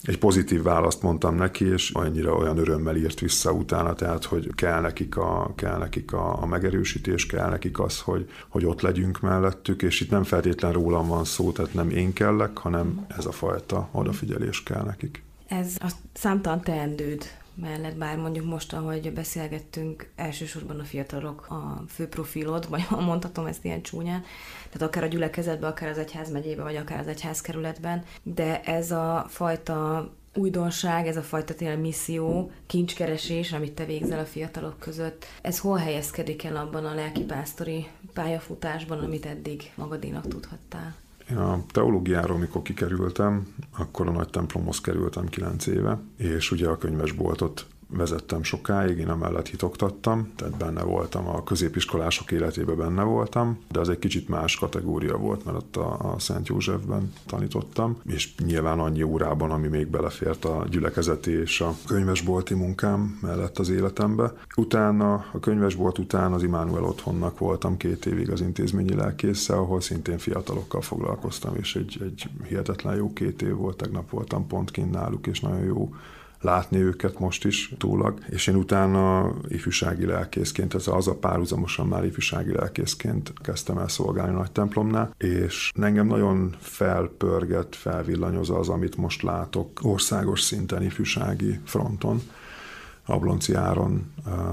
Egy pozitív választ mondtam neki, és olyan örömmel írt vissza utána, tehát, hogy kell nekik a megerősítés, kell nekik az, hogy ott legyünk mellettük, és itt nem feltétlen rólam van szó, tehát nem én kellek, hanem ez a fajta odafigyelés kell nekik. Ez a számtalan teendőd mellett, bár mondjuk most, ahogy beszélgettünk, elsősorban a fiatalok a fő profilod, vagy mondhatom ezt ilyen csúnyán, tehát akár a gyülekezetben, akár az egyházmegyében, vagy akár az egyházkerületben, de ez a fajta újdonság, ez a fajta tényleg misszió, kincskeresés, amit te végzel a fiatalok között, ez hol helyezkedik el abban a lelkipásztori pályafutásban, amit eddig magadénak tudhattál? Én a teológiáról, mikor kikerültem, akkor a nagy templomhoz kerültem 9 éve, és ugye a könyvesboltot vezettem sokáig, én amellett hitoktattam, tehát benne voltam, a középiskolások életében benne voltam, de az egy kicsit más kategória volt, mert ott a Szent Józsefben tanítottam, és nyilván annyi órában, ami még belefért a gyülekezeti és a könyvesbolti munkám mellett az életembe. Utána, a könyvesbolt után az Immanuel Otthonnak voltam 2 évig az intézményi lelkésze, ahol szintén fiatalokkal foglalkoztam, és egy hihetetlen jó 2 év volt, tegnap voltam pont kint náluk, és nagyon jó látni őket most is túlag, és én utána ifjúsági lelkészként, ez az a párhuzamosan már ifjúsági lelkészként kezdtem el szolgálni a nagy templomnál, és engem nagyon felpörget, felvillanyoz az, amit most látok országos szinten ifjúsági fronton, Ablonci Áron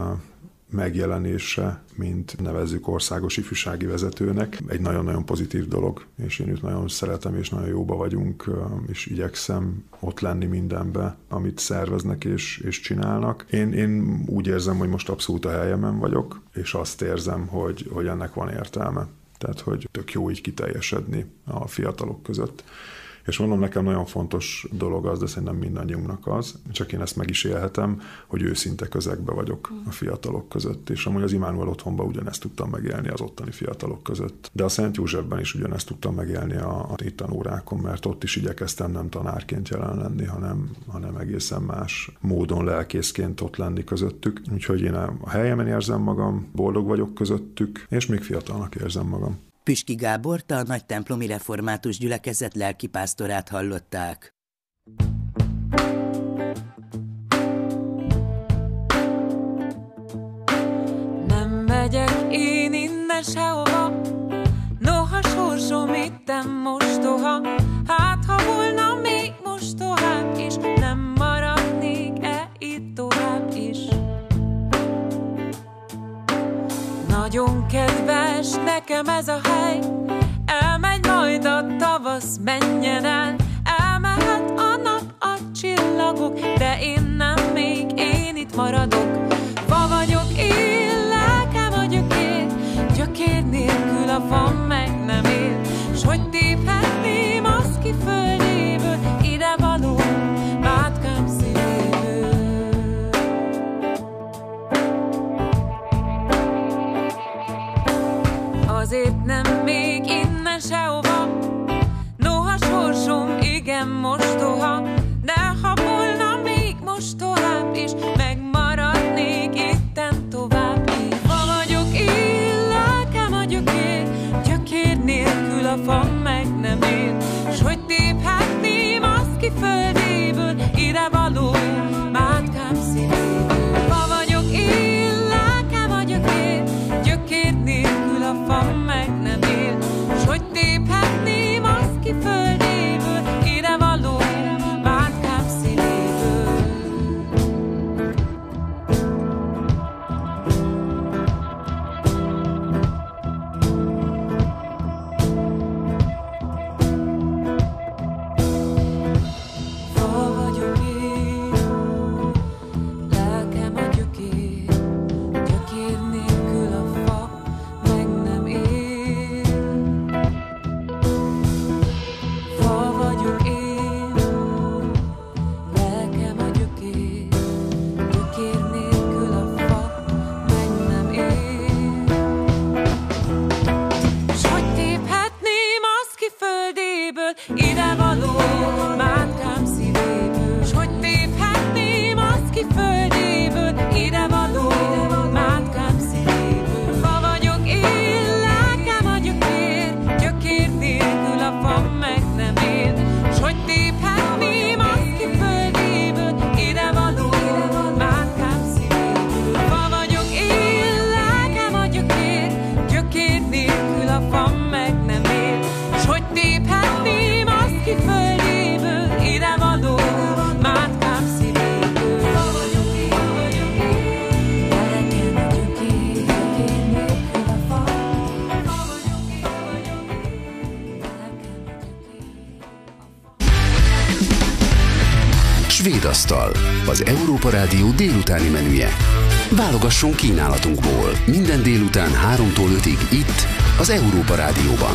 megjelenése, mint nevezzük országos ifjúsági vezetőnek. Egy nagyon-nagyon pozitív dolog, és én őt nagyon szeretem, és nagyon jóba vagyunk, és igyekszem ott lenni mindenbe, amit szerveznek és csinálnak. Én úgy érzem, hogy most abszolút a helyemen vagyok, és azt érzem, hogy ennek van értelme. Tehát, hogy tök jó így kiteljesedni a fiatalok között. És mondom, nekem nagyon fontos dolog az, de szerintem mindannyiunknak az, csak én ezt meg is élhetem, hogy őszinte közegbe vagyok a fiatalok között, és amúgy az Immanuel Otthonban ugyanezt tudtam megélni az ottani fiatalok között. De a Szent Józsefben is ugyanezt tudtam megélni a tanórákon, mert ott is igyekeztem nem tanárként jelen lenni, hanem egészen más módon lelkészként ott lenni közöttük. Úgyhogy én a helyemen érzem magam, boldog vagyok közöttük, és még fiatalnak érzem magam. Püspöki Gábort, a nagytemplomi református gyülekezet lelkipásztorát hallották. Nem megyek én innen sehova, noha sorsom itten mostoha, hát ha volna még most tovább is, nem maradnék-e itt tovább is. Nagyon kedves nekem ez a hely, elmegy majd a tavasz, menjen el, elmehet a nap, a csillagok, de én nem, még én itt maradok. Fa vagyok én, lelkem a gyökér nélkül a fa meg nem él, s hogy téphetném azt ki földéből, ide való mátkám szívéből. Azért nem még innen sehova, noha sorsom igen mostoha, de ha volna még most tovább is, megmaradnék itten tovább is. Ma vagyok én, lelkem a gyökér asztal. Az Európa Rádió délutáni menüje. Válogasson kínálatunkból. Minden délután 3-tól 5-ig itt, az Európa Rádióban.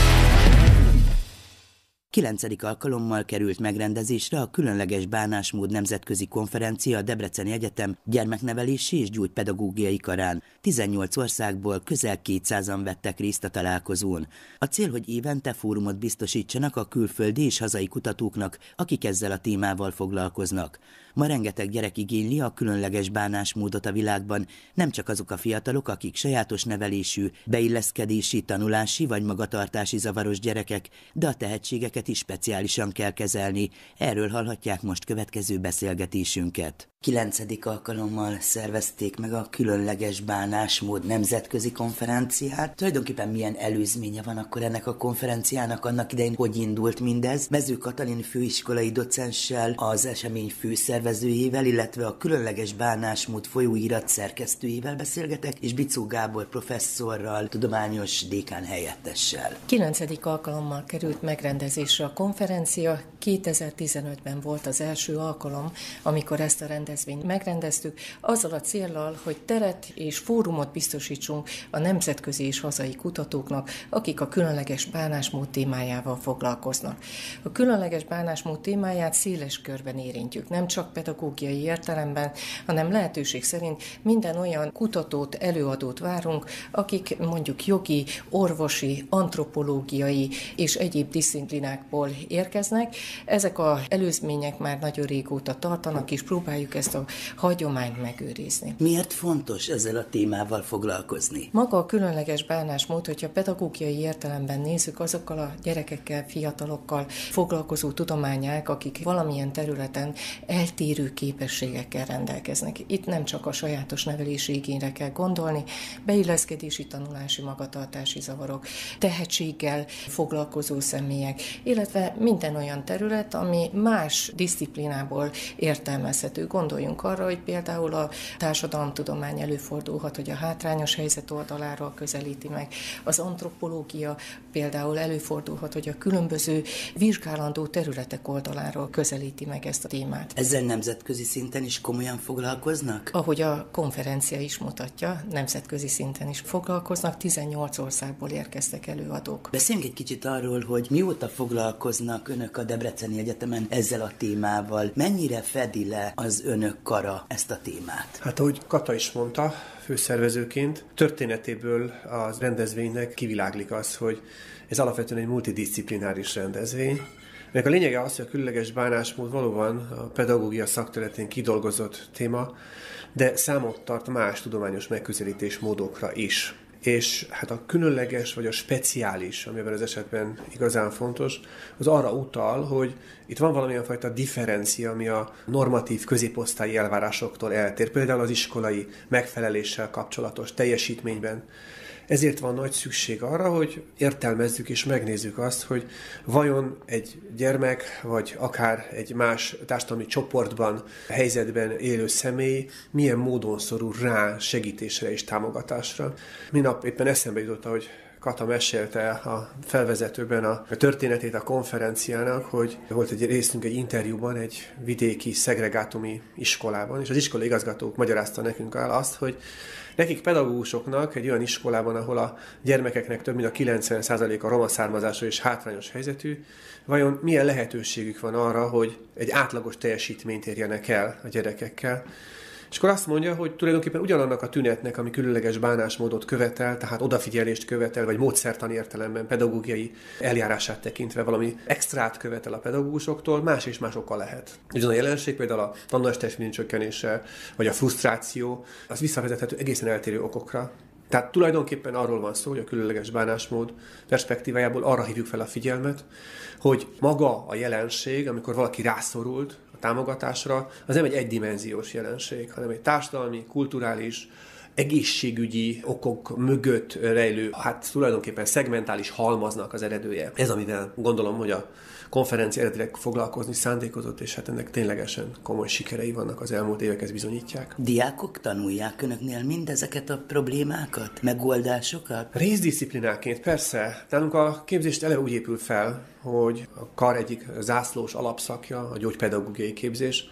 9. alkalommal került megrendezésre a Különleges Bánásmód Nemzetközi Konferencia a Debreceni Egyetem gyermeknevelési és gyógypedagógiai karán. 18 országból közel 200-an vettek részt a találkozón. A cél, hogy évente fórumot biztosítsanak a külföldi és hazai kutatóknak, akik ezzel a témával foglalkoznak. Ma rengeteg gyerek igényli a különleges bánásmódot a világban, nem csak azok a fiatalok, akik sajátos nevelésű, beilleszkedési, tanulási vagy magatartási zavaros gyerekek, de a tehetségeket is speciálisan kell kezelni. Erről hallhatják most következő beszélgetésünket. 9. alkalommal szervezték meg a Különleges Bánásmód Nemzetközi Konferenciát. Tulajdonképpen milyen előzménye van akkor ennek a konferenciának, annak idején hogy indult mindez? Mező Katalin főiskolai docenssel, az esemény főszervezőjével, illetve a Különleges Bánásmód folyóirat szerkesztőjével beszélgetek, és Bicó Gábor professzorral, tudományos dékán helyettessel. 9. alkalommal került megrendezésre a konferencia. 2015-ben volt az első alkalom, amikor ezt a rendezvényt megrendeztük, azzal a céllal, hogy teret és fórumot biztosítsunk a nemzetközi és hazai kutatóknak, akik a különleges bánásmód témájával foglalkoznak. A különleges bánásmód témáját széles körben érintjük, nem csak pedagógiai értelemben, hanem lehetőség szerint minden olyan kutatót, előadót várunk, akik mondjuk jogi, orvosi, antropológiai és egyéb diszciplinákból érkeznek. Ezek az előzmények már nagyon régóta tartanak, és próbáljuk ezt a hagyományt megőrizni. Miért fontos ezzel a témával foglalkozni? Maga a különleges bánásmód, hogyha pedagógiai értelemben nézzük, azokkal a gyerekekkel, fiatalokkal foglalkozó tudományák, akik valamilyen területen eltérő képességekkel rendelkeznek. Itt nem csak a sajátos nevelési igényre kell gondolni, beilleszkedési, tanulási, magatartási zavarok, tehetséggel foglalkozó személyek, illetve minden olyan terület, ami más diszciplinából értelmezhető. Gondoljunk arra, hogy például a társadalomtudomány előfordulhat, hogy a hátrányos helyzet oldaláról közelíti meg. Az antropológia például előfordulhat, hogy a különböző vizsgálandó területek oldaláról közelíti meg ezt a témát. Ezzel nemzetközi szinten is komolyan foglalkoznak? Ahogy a konferencia is mutatja, nemzetközi szinten is foglalkoznak, 18 országból érkeztek előadók. Beszéljünk egy kicsit arról, hogy mióta foglalkoznak önök a Debreceni Egyetemen ezzel a témával. Mennyire fedi le az önök kara ezt a témát? Hát ahogy Kata is mondta, főszervezőként, történetéből az rendezvénynek kiviláglik az, hogy ez alapvetően egy multidisciplináris rendezvény. Meg a lényege az, hogy a különleges bánásmód valóban a pedagógia szakterületén kidolgozott téma, de számot tart más tudományos megközelítésmódokra is. És hát a különleges vagy a speciális, ami ebben az esetben igazán fontos, az arra utal, hogy itt van valamilyen fajta differencia, ami a normatív középosztályi elvárásoktól eltér, például az iskolai megfeleléssel kapcsolatos teljesítményben. Ezért van nagy szükség arra, hogy értelmezzük és megnézzük azt, hogy vajon egy gyermek, vagy akár egy más társadalmi csoportban, helyzetben élő személy milyen módon szorul rá segítésre és támogatásra. Minap éppen eszembe jutott, hogy Kata mesélte a felvezetőben a történetét a konferenciának, hogy volt egy részünk egy interjúban egy vidéki szegregátumi iskolában, és az iskola igazgatók magyarázta nekünk el azt, hogy nekik pedagógusoknak egy olyan iskolában, ahol a gyermekeknek több mint a 90%-a roma származású és hátrányos helyzetű, vajon milyen lehetőségük van arra, hogy egy átlagos teljesítményt érjenek el a gyerekekkel. És akkor azt mondja, hogy tulajdonképpen ugyanannak a tünetnek, ami különleges bánásmódot követel, tehát odafigyelést követel, vagy módszertani értelemben pedagógiai eljárását tekintve valami extrát követel a pedagógusoktól, más és más oka lehet. Ugyan a jelenség, például a tanulásteljesítmény csökkenése, vagy a frusztráció, az visszavezethető egészen eltérő okokra. Tehát tulajdonképpen arról van szó, hogy a különleges bánásmód perspektívájából arra hívjuk fel a figyelmet, hogy maga a jelenség, amikor valaki rászorult a támogatásra, az nem egy egydimenziós jelenség, hanem egy társadalmi, kulturális, egészségügyi okok mögött rejlő, hát tulajdonképpen szegmentális halmaznak az eredője. Ez, amivel gondolom, hogy a konferencia eredetileg foglalkozni szándékozott, és hát ennek ténylegesen komoly sikerei vannak, az elmúlt évek ezt bizonyítják. Diákok tanulják önöknél mindezeket a problémákat, megoldásokat? Részdisziplináként persze. Nálunk a képzést eleve úgy épül fel, hogy a kar egyik zászlós alapszakja, a gyógypedagógiai képzés,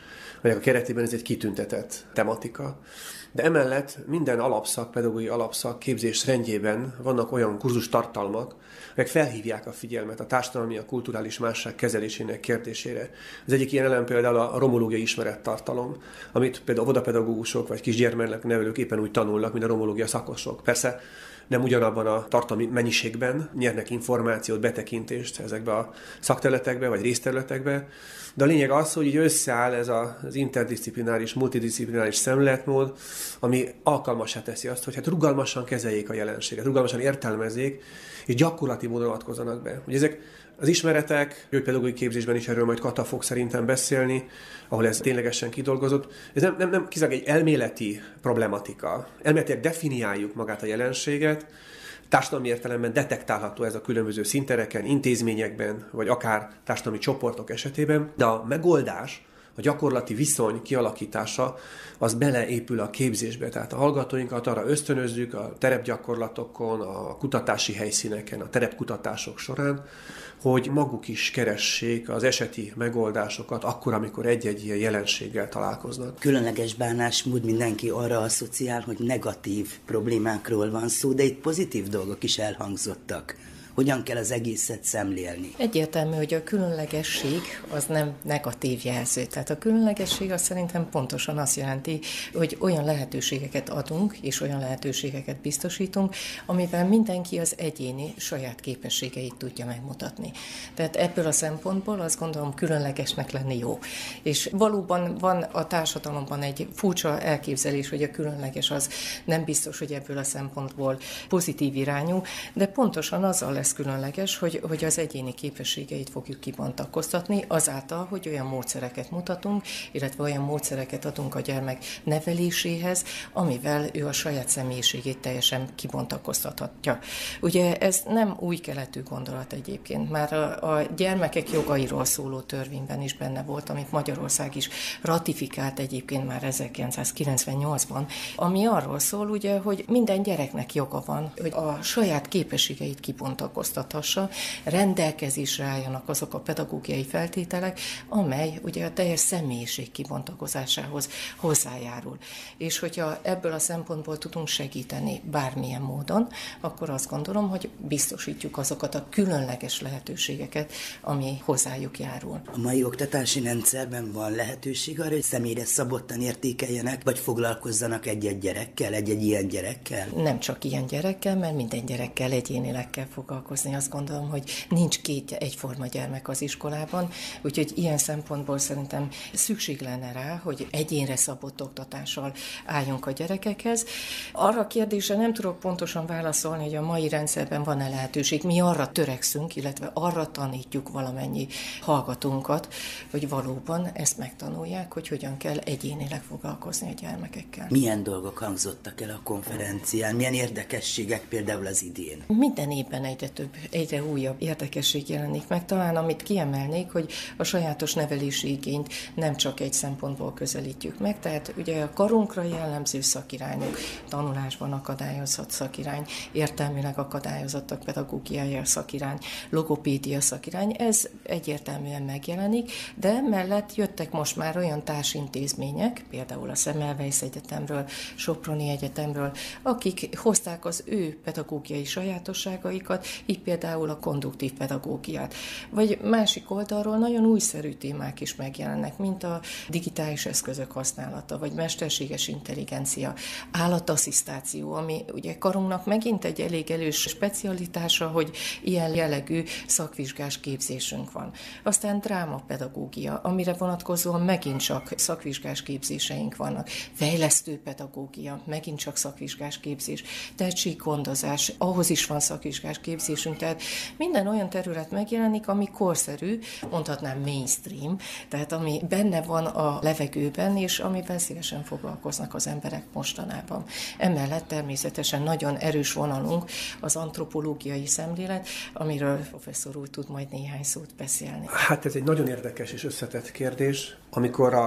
melyek a keretében ez egy kitüntetett tematika. De emellett minden alapszak, pedagógiai alapszak képzés rendjében vannak olyan kurzus tartalmak, amelyek felhívják a figyelmet a társadalmi, a kulturális másság kezelésének kérdésére. Az egyik ilyen elem például a romológiai ismerettartalom, amit például óvodapedagógusok vagy kisgyermeknevelők éppen úgy tanulnak, mint a romológia szakosok. Persze nem ugyanabban a tartalmi mennyiségben nyernek információt, betekintést ezekbe a szakterületekbe vagy részterületekbe, de a lényeg az, hogy így összeáll ez az interdisziplináris, multidisziplináris szemléletmód, ami alkalmassá teszi azt, hogy hát rugalmasan kezeljék a jelenséget, rugalmasan értelmezzék, és gyakorlati módon avatkozzanak be. Ugye ezek az ismeretek, gyógypedagógiai képzésben is erről majd Kata fog szerintem beszélni, ahol ez ténylegesen kidolgozott. Ez nem kizárólag egy elméleti problematika. Elméletileg definiáljuk magát a jelenséget, társadalmi értelemben detektálható ez a különböző szintereken, intézményekben, vagy akár társadalmi csoportok esetében, de a megoldás, a gyakorlati viszony kialakítása, az beleépül a képzésbe. Tehát a hallgatóinkat arra ösztönözzük a terepgyakorlatokon, a kutatási helyszíneken, a terepkutatások során, hogy maguk is keressék az eseti megoldásokat akkor, amikor egy-egy ilyen jelenséggel találkoznak. Különleges bánásmód, mindenki arra asszociál, hogy negatív problémákról van szó, de itt pozitív dolgok is elhangzottak. Hogyan kell az egészet szemlélni? Egyértelmű, hogy a különlegesség az nem negatív jelző. Tehát a különlegesség az szerintem pontosan azt jelenti, hogy olyan lehetőségeket adunk, és olyan lehetőségeket biztosítunk, amivel mindenki az egyéni saját képességeit tudja megmutatni. Tehát ebből a szempontból azt gondolom különlegesnek lenni jó. És valóban van a társadalomban egy furcsa elképzelés, hogy a különleges az nem biztos, hogy ebből a szempontból pozitív irányú, de pontosan azzal lesz különleges, hogy az egyéni képességeit fogjuk kibontakoztatni azáltal, hogy olyan módszereket mutatunk, illetve olyan módszereket adunk a gyermek neveléséhez, amivel ő a saját személyiségét teljesen kibontakoztathatja. Ugye ez nem új keletű gondolat egyébként, már a gyermekek jogairól szóló törvényben is benne volt, amit Magyarország is ratifikált egyébként már 1998-ban, ami arról szól, ugye, hogy minden gyereknek joga van, hogy a saját képességeit kibontakoztathassa, rendelkezésre álljanak azok a pedagógiai feltételek, amely ugye a teljes személyiség kibontakozásához hozzájárul. És hogyha ebből a szempontból tudunk segíteni bármilyen módon, akkor azt gondolom, hogy biztosítjuk azokat a különleges lehetőségeket, ami hozzájuk járul. A mai oktatási rendszerben van lehetőség arra, hogy személyre szabottan értékeljenek, vagy foglalkozzanak egy-egy gyerekkel, egy-egy ilyen gyerekkel? Nem csak ilyen gyerekkel, mert minden gyerekkel egyénileg kell foglalkozni. Azt gondolom, hogy nincs két egyforma gyermek az iskolában, úgyhogy ilyen szempontból szerintem szükség lenne rá, hogy egyénre szabott oktatással álljunk a gyerekekhez. Arra a kérdésre nem tudok pontosan válaszolni, hogy a mai rendszerben van-e lehetőség. Mi arra törekszünk, illetve arra tanítjuk valamennyi hallgatónkat, hogy valóban ezt megtanulják, hogy hogyan kell egyénileg foglalkozni a gyermekekkel. Milyen dolgok hangzottak el a konferencián? Milyen érdekességek például az idén? Minden évben egyre több, egyre újabb érdekesség jelenik meg. Talán amit kiemelnék, hogy a sajátos nevelési igényt nem csak egy szempontból közelítjük meg, tehát ugye a karunkra jellemző szakirányok, tanulásban akadályozott szakirány, értelmileg akadályozottak pedagógiai szakirány, logopédia szakirány, ez egyértelműen megjelenik, de mellett jöttek most már olyan társintézmények, például a Semmelweis Egyetemről, Soproni Egyetemről, akik hozták az ő pedagógiai sajátosságaikat, így például a konduktív pedagógiát. Vagy másik oldalról nagyon újszerű témák is megjelennek, mint a digitális eszközök használata, vagy mesterséges intelligencia, állatasszisztáció, ami ugye karunknak megint egy elég erős specialitása, hogy ilyen jellegű szakvizsgás képzésünk van. Aztán drámapedagógia, amire vonatkozóan megint csak szakvizsgás képzéseink vannak. Fejlesztő pedagógia, megint csak szakvizsgás képzés. Tehetséggondozás, ahhoz is van szakvizsgás képzésünk, tehát minden olyan terület megjelenik, ami korszerű, mondhatnám mainstream, tehát ami benne van a levegőben, és amivel szívesen foglalkoznak az emberek mostanában. Emellett természetesen nagyon erős vonalunk az antropológiai szemlélet, amiről professzor úr tud majd néhány szót beszélni. Hát ez egy nagyon érdekes és összetett kérdés. Amikor a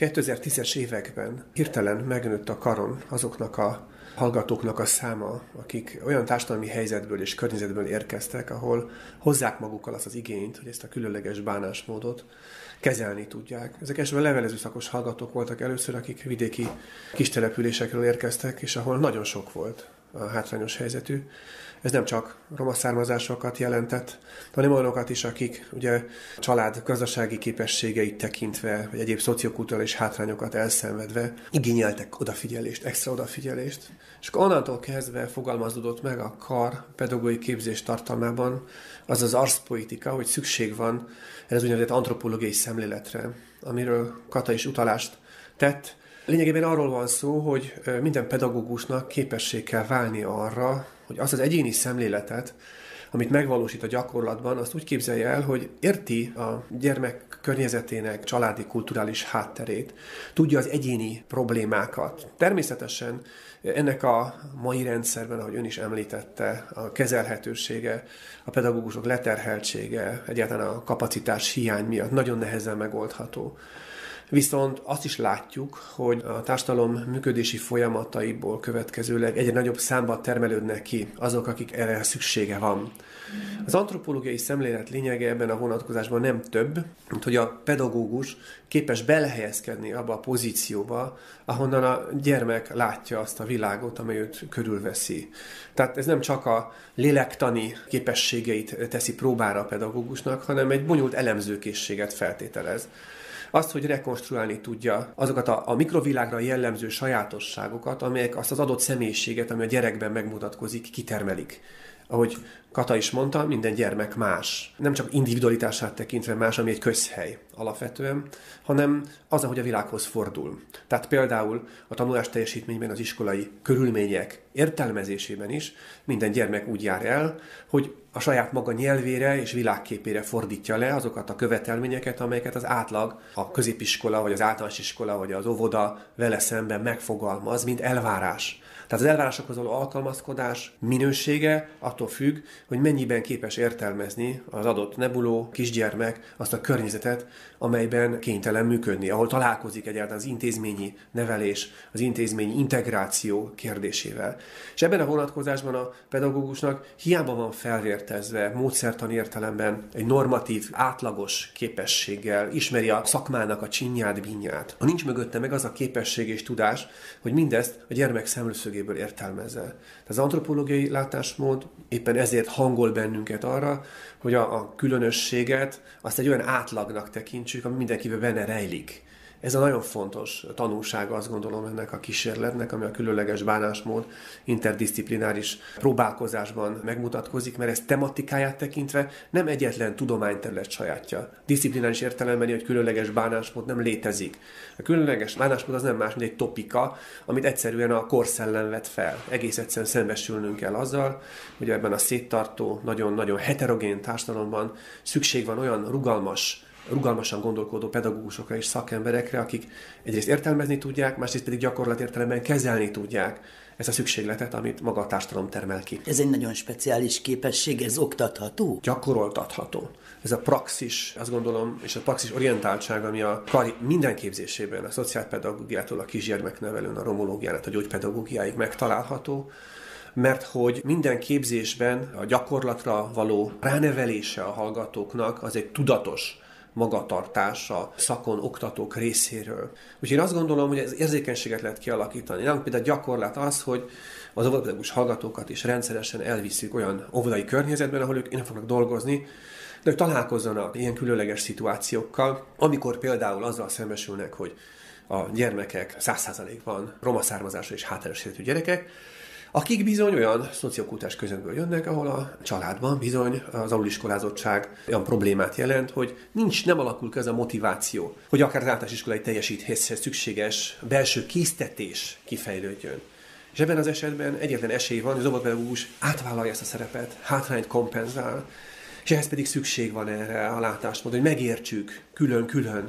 2010-es években hirtelen megnőtt a karon azoknak a hallgatóknak a száma, akik olyan társadalmi helyzetből és környezetből érkeztek, ahol hozzák magukkal azt az igényt, hogy ezt a különleges bánásmódot kezelni tudják. Ezek esetben levelező szakos hallgatók voltak először, akik vidéki kistelepülésekről érkeztek, és ahol nagyon sok volt a hátrányos helyzetű. Ez nem csak roma származásokat jelentett, hanem olyanokat is, akik ugye család gazdasági képességeit tekintve, vagy egyéb szociokulturális hátrányokat elszenvedve igényeltek odafigyelést, extra odafigyelést. És onnantól kezdve fogalmazódott meg a kar pedagógiai képzés tartalmában az az arszpoetika, hogy szükség van erre az úgynevezett antropológiai szemléletre, amiről Kata is utalást tett. Lényegében arról van szó, hogy minden pedagógusnak képessé kell válni arra, hogy azt az egyéni szemléletet, amit megvalósít a gyakorlatban, azt úgy képzelje el, hogy érti a gyermek környezetének családi, kulturális hátterét, tudja az egyéni problémákat. Természetesen ennek a mai rendszerben, ahogy ön is említette, a kezelhetősége, a pedagógusok leterheltsége, egyáltalán a kapacitás hiány miatt nagyon nehezen megoldható. Viszont azt is látjuk, hogy a társadalom működési folyamataiból következőleg egyre nagyobb számban termelődnek ki azok, akik erre szüksége van. Az antropológiai szemlélet lényege ebben a vonatkozásban nem több, mint hogy a pedagógus képes belehelyezkedni abba a pozícióba, ahonnan a gyermek látja azt a világot, amely őt körülveszi. Tehát ez nem csak a lélektani képességeit teszi próbára a pedagógusnak, hanem egy bonyolult elemzőkészséget feltételez. Azt, hogy rekonstruálni tudja azokat a mikrovilágra jellemző sajátosságokat, amelyek azt az adott személyiséget, ami a gyerekben megmutatkozik, kitermelik. Ahogy Kata is mondta, minden gyermek más. Nem csak individualitását tekintve más, ami egy közhely alapvetően, hanem az, ahogy a világhoz fordul. Tehát például a tanulás teljesítményben, az iskolai körülmények értelmezésében is minden gyermek úgy jár el, hogy a saját maga nyelvére és világképére fordítja le azokat a követelményeket, amelyeket az átlag, a középiskola, vagy az általános iskola, vagy az óvoda vele szemben megfogalmaz, mint elvárás. Tehát az elvárásokhoz való alkalmazkodás minősége attól függ, hogy mennyiben képes értelmezni az adott nebuló, kisgyermek azt a környezetet, amelyben kénytelen működni, ahol találkozik egyáltalán az intézményi nevelés, az intézményi integráció kérdésével. És ebben a vonatkozásban a pedagógusnak hiába van felvértezve módszertani értelemben egy normatív, átlagos képességgel, ismeri a szakmának a csinyát, bínyát. Ha nincs mögötte meg az a képesség és tudás, hogy mindezt a gyermek szemszögéből értelmezze. Tehát az antropológiai látásmód éppen ezért hangol bennünket arra, hogy a különösséget azt egy olyan átlagnak tekintsük, ami mindenkiben benne rejlik. Ez a nagyon fontos tanulsága, azt gondolom, ennek a kísérletnek, ami a különleges bánásmód interdisziplináris próbálkozásban megmutatkozik, mert ez tematikáját tekintve nem egyetlen tudományterület sajátja. Disziplináris értelemben, hogy különleges bánásmód nem létezik. A különleges bánásmód az nem más, mint egy topika, amit egyszerűen a korszellem vet fel. Egész egyszerűen szembesülnünk kell azzal, hogy ebben a széttartó, nagyon-nagyon heterogén társadalomban szükség van olyan rugalmasan gondolkodó pedagógusokra és szakemberekre, akik egyrészt értelmezni tudják, másrészt pedig gyakorlatértelemben kezelni tudják ezt a szükségletet, amit maga a társadalom termel ki. Ez egy nagyon speciális képesség, ez oktatható? Gyakoroltatható. Ez a praxis, azt gondolom, és a praxis orientáltság, ami a kar minden képzésében, a szociálpedagógiától a kisgyermeknevelőn, a romológián, a gyógypedagógiáig megtalálható, mert hogy minden képzésben a gyakorlatra való ránevelése a hallgatóknak az egy tudatos magatartás a szakon oktatók részéről. Úgyhogy én azt gondolom, hogy ez érzékenységet lehet kialakítani. Nem például gyakorlat az, hogy az óvodapedagógus hallgatókat is rendszeresen elviszük olyan óvodai környezetben, ahol ők innen fognak dolgozni, de hogy találkozzanak ilyen különleges szituációkkal, amikor például azzal szembesülnek, hogy a gyermekek 100%-ban roma származású és hátrányos helyzetű gyerekek, akik bizony olyan szociokultúrás közöttből jönnek, ahol a családban bizony az aluliskolázottság olyan problémát jelent, hogy nem alakul ki ez a motiváció, hogy akár az általános iskolai teljesítéshez szükséges belső késztetés kifejlődjön. És ebben az esetben egyetlen esély van, hogy az óvodapedagógus átvállalja ezt a szerepet, hátrányt kompenzál, és ehhez pedig szükség van erre a látásmódra, hogy megértsük külön-külön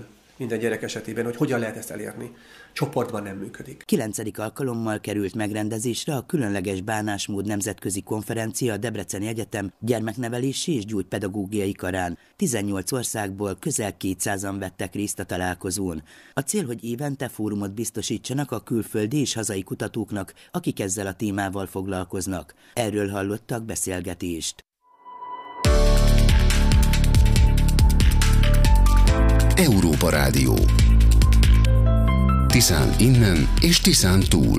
minden gyerek esetében, hogy hogyan lehet ezt elérni. Csoportban nem működik. 9. alkalommal került megrendezésre a Különleges Bánásmód Nemzetközi Konferencia a Debreceni Egyetem gyermeknevelési és gyógypedagógiai karán. 18 országból közel 200-an vettek részt a találkozón. A cél, hogy évente fórumot biztosítsanak a külföldi és hazai kutatóknak, akik ezzel a témával foglalkoznak. Erről hallottak beszélgetést. Európa Rádió. Tiszán innen és Tiszán túl.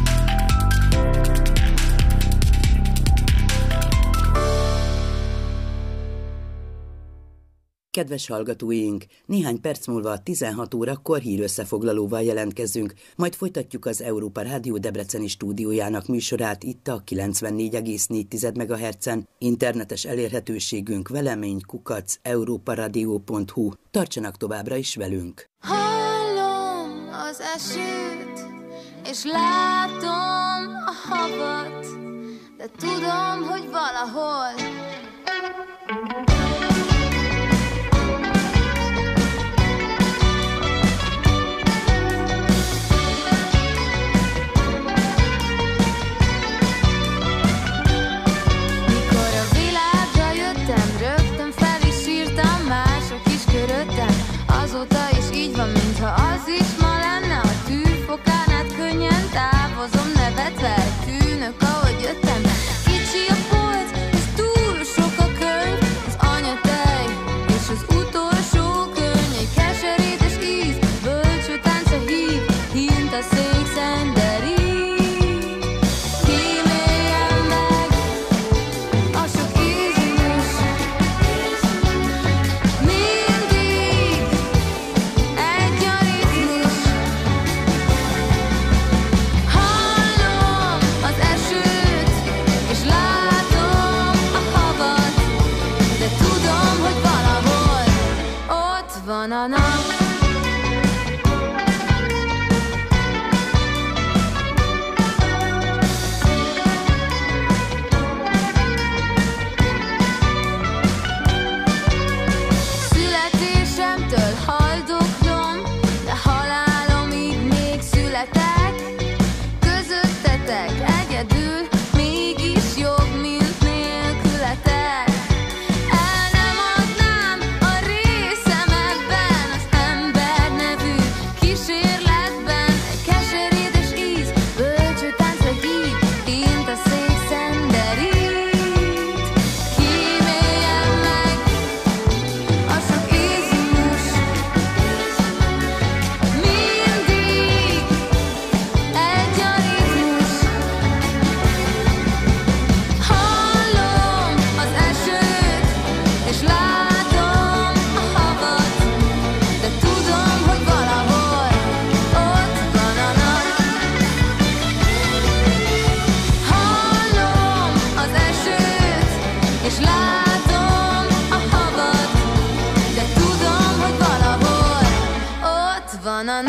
Kedves hallgatóink, néhány perc múlva 16 órakor hírösszefoglalóval jelentkezünk, majd folytatjuk az Európa Rádió debreceni stúdiójának műsorát itt a 94,4 MHz-en, internetes elérhetőségünk velemény@europaradio.hu. Tartsanak továbbra is velünk! Hallom az esőt, és látom a havat, de tudom, hogy valahol azóta is így van, mintha az is ma lenne. A tűfokán át könnyen távozom, nevetve tűnök, ahogy jöttem. Kicsi a polc, és túl sok a könyv, az anyatej és az utolsó könny. Egy keserédes íz, bölcső tánca hív, hint a székszenderi. Kíméljem meg a sok ízűs, van a nap. Születésemtől haldoklom, de halálomig még születek. Közöttetek egyedül, mégis jobb, mint nélkületek. Van a nap.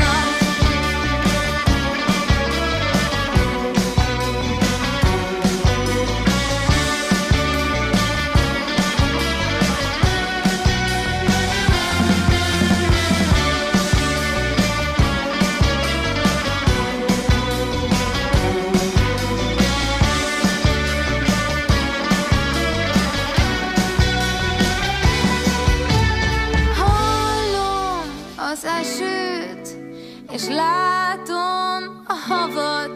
Hallom az esőt, és látom a havat,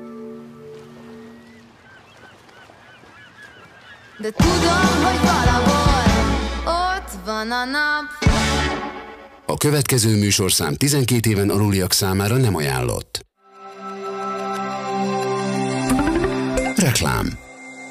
de tudom, hogy valahol ott van a nap. A következő műsorszám 12 éven aluliak számára nem ajánlott. Reklám.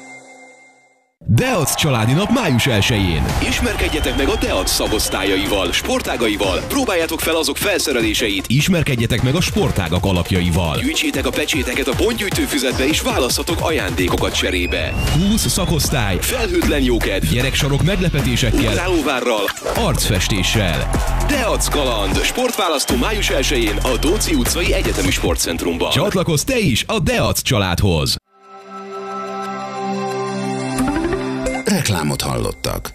Deac családi nap május 1-én. Ismerkedjetek meg a Deac szakosztályaival, sportágaival, próbáljátok fel azok felszereléseit, ismerkedjetek meg a sportágak alapjaival. Gyűjtsétek a pecséteket a pontgyűjtőfüzetbe és válasszatok ajándékokat cserébe. 20 szakosztály, felhőtlen jókedv, gyereksarok meglepetésekkel, ugrálóvárral, arcfestéssel. Deac kaland, sportválasztó május 1-én a Dóczi utcai Egyetemi Sportcentrumban. Csatlakozz te is a Deac családhoz! Reklámot hallottak.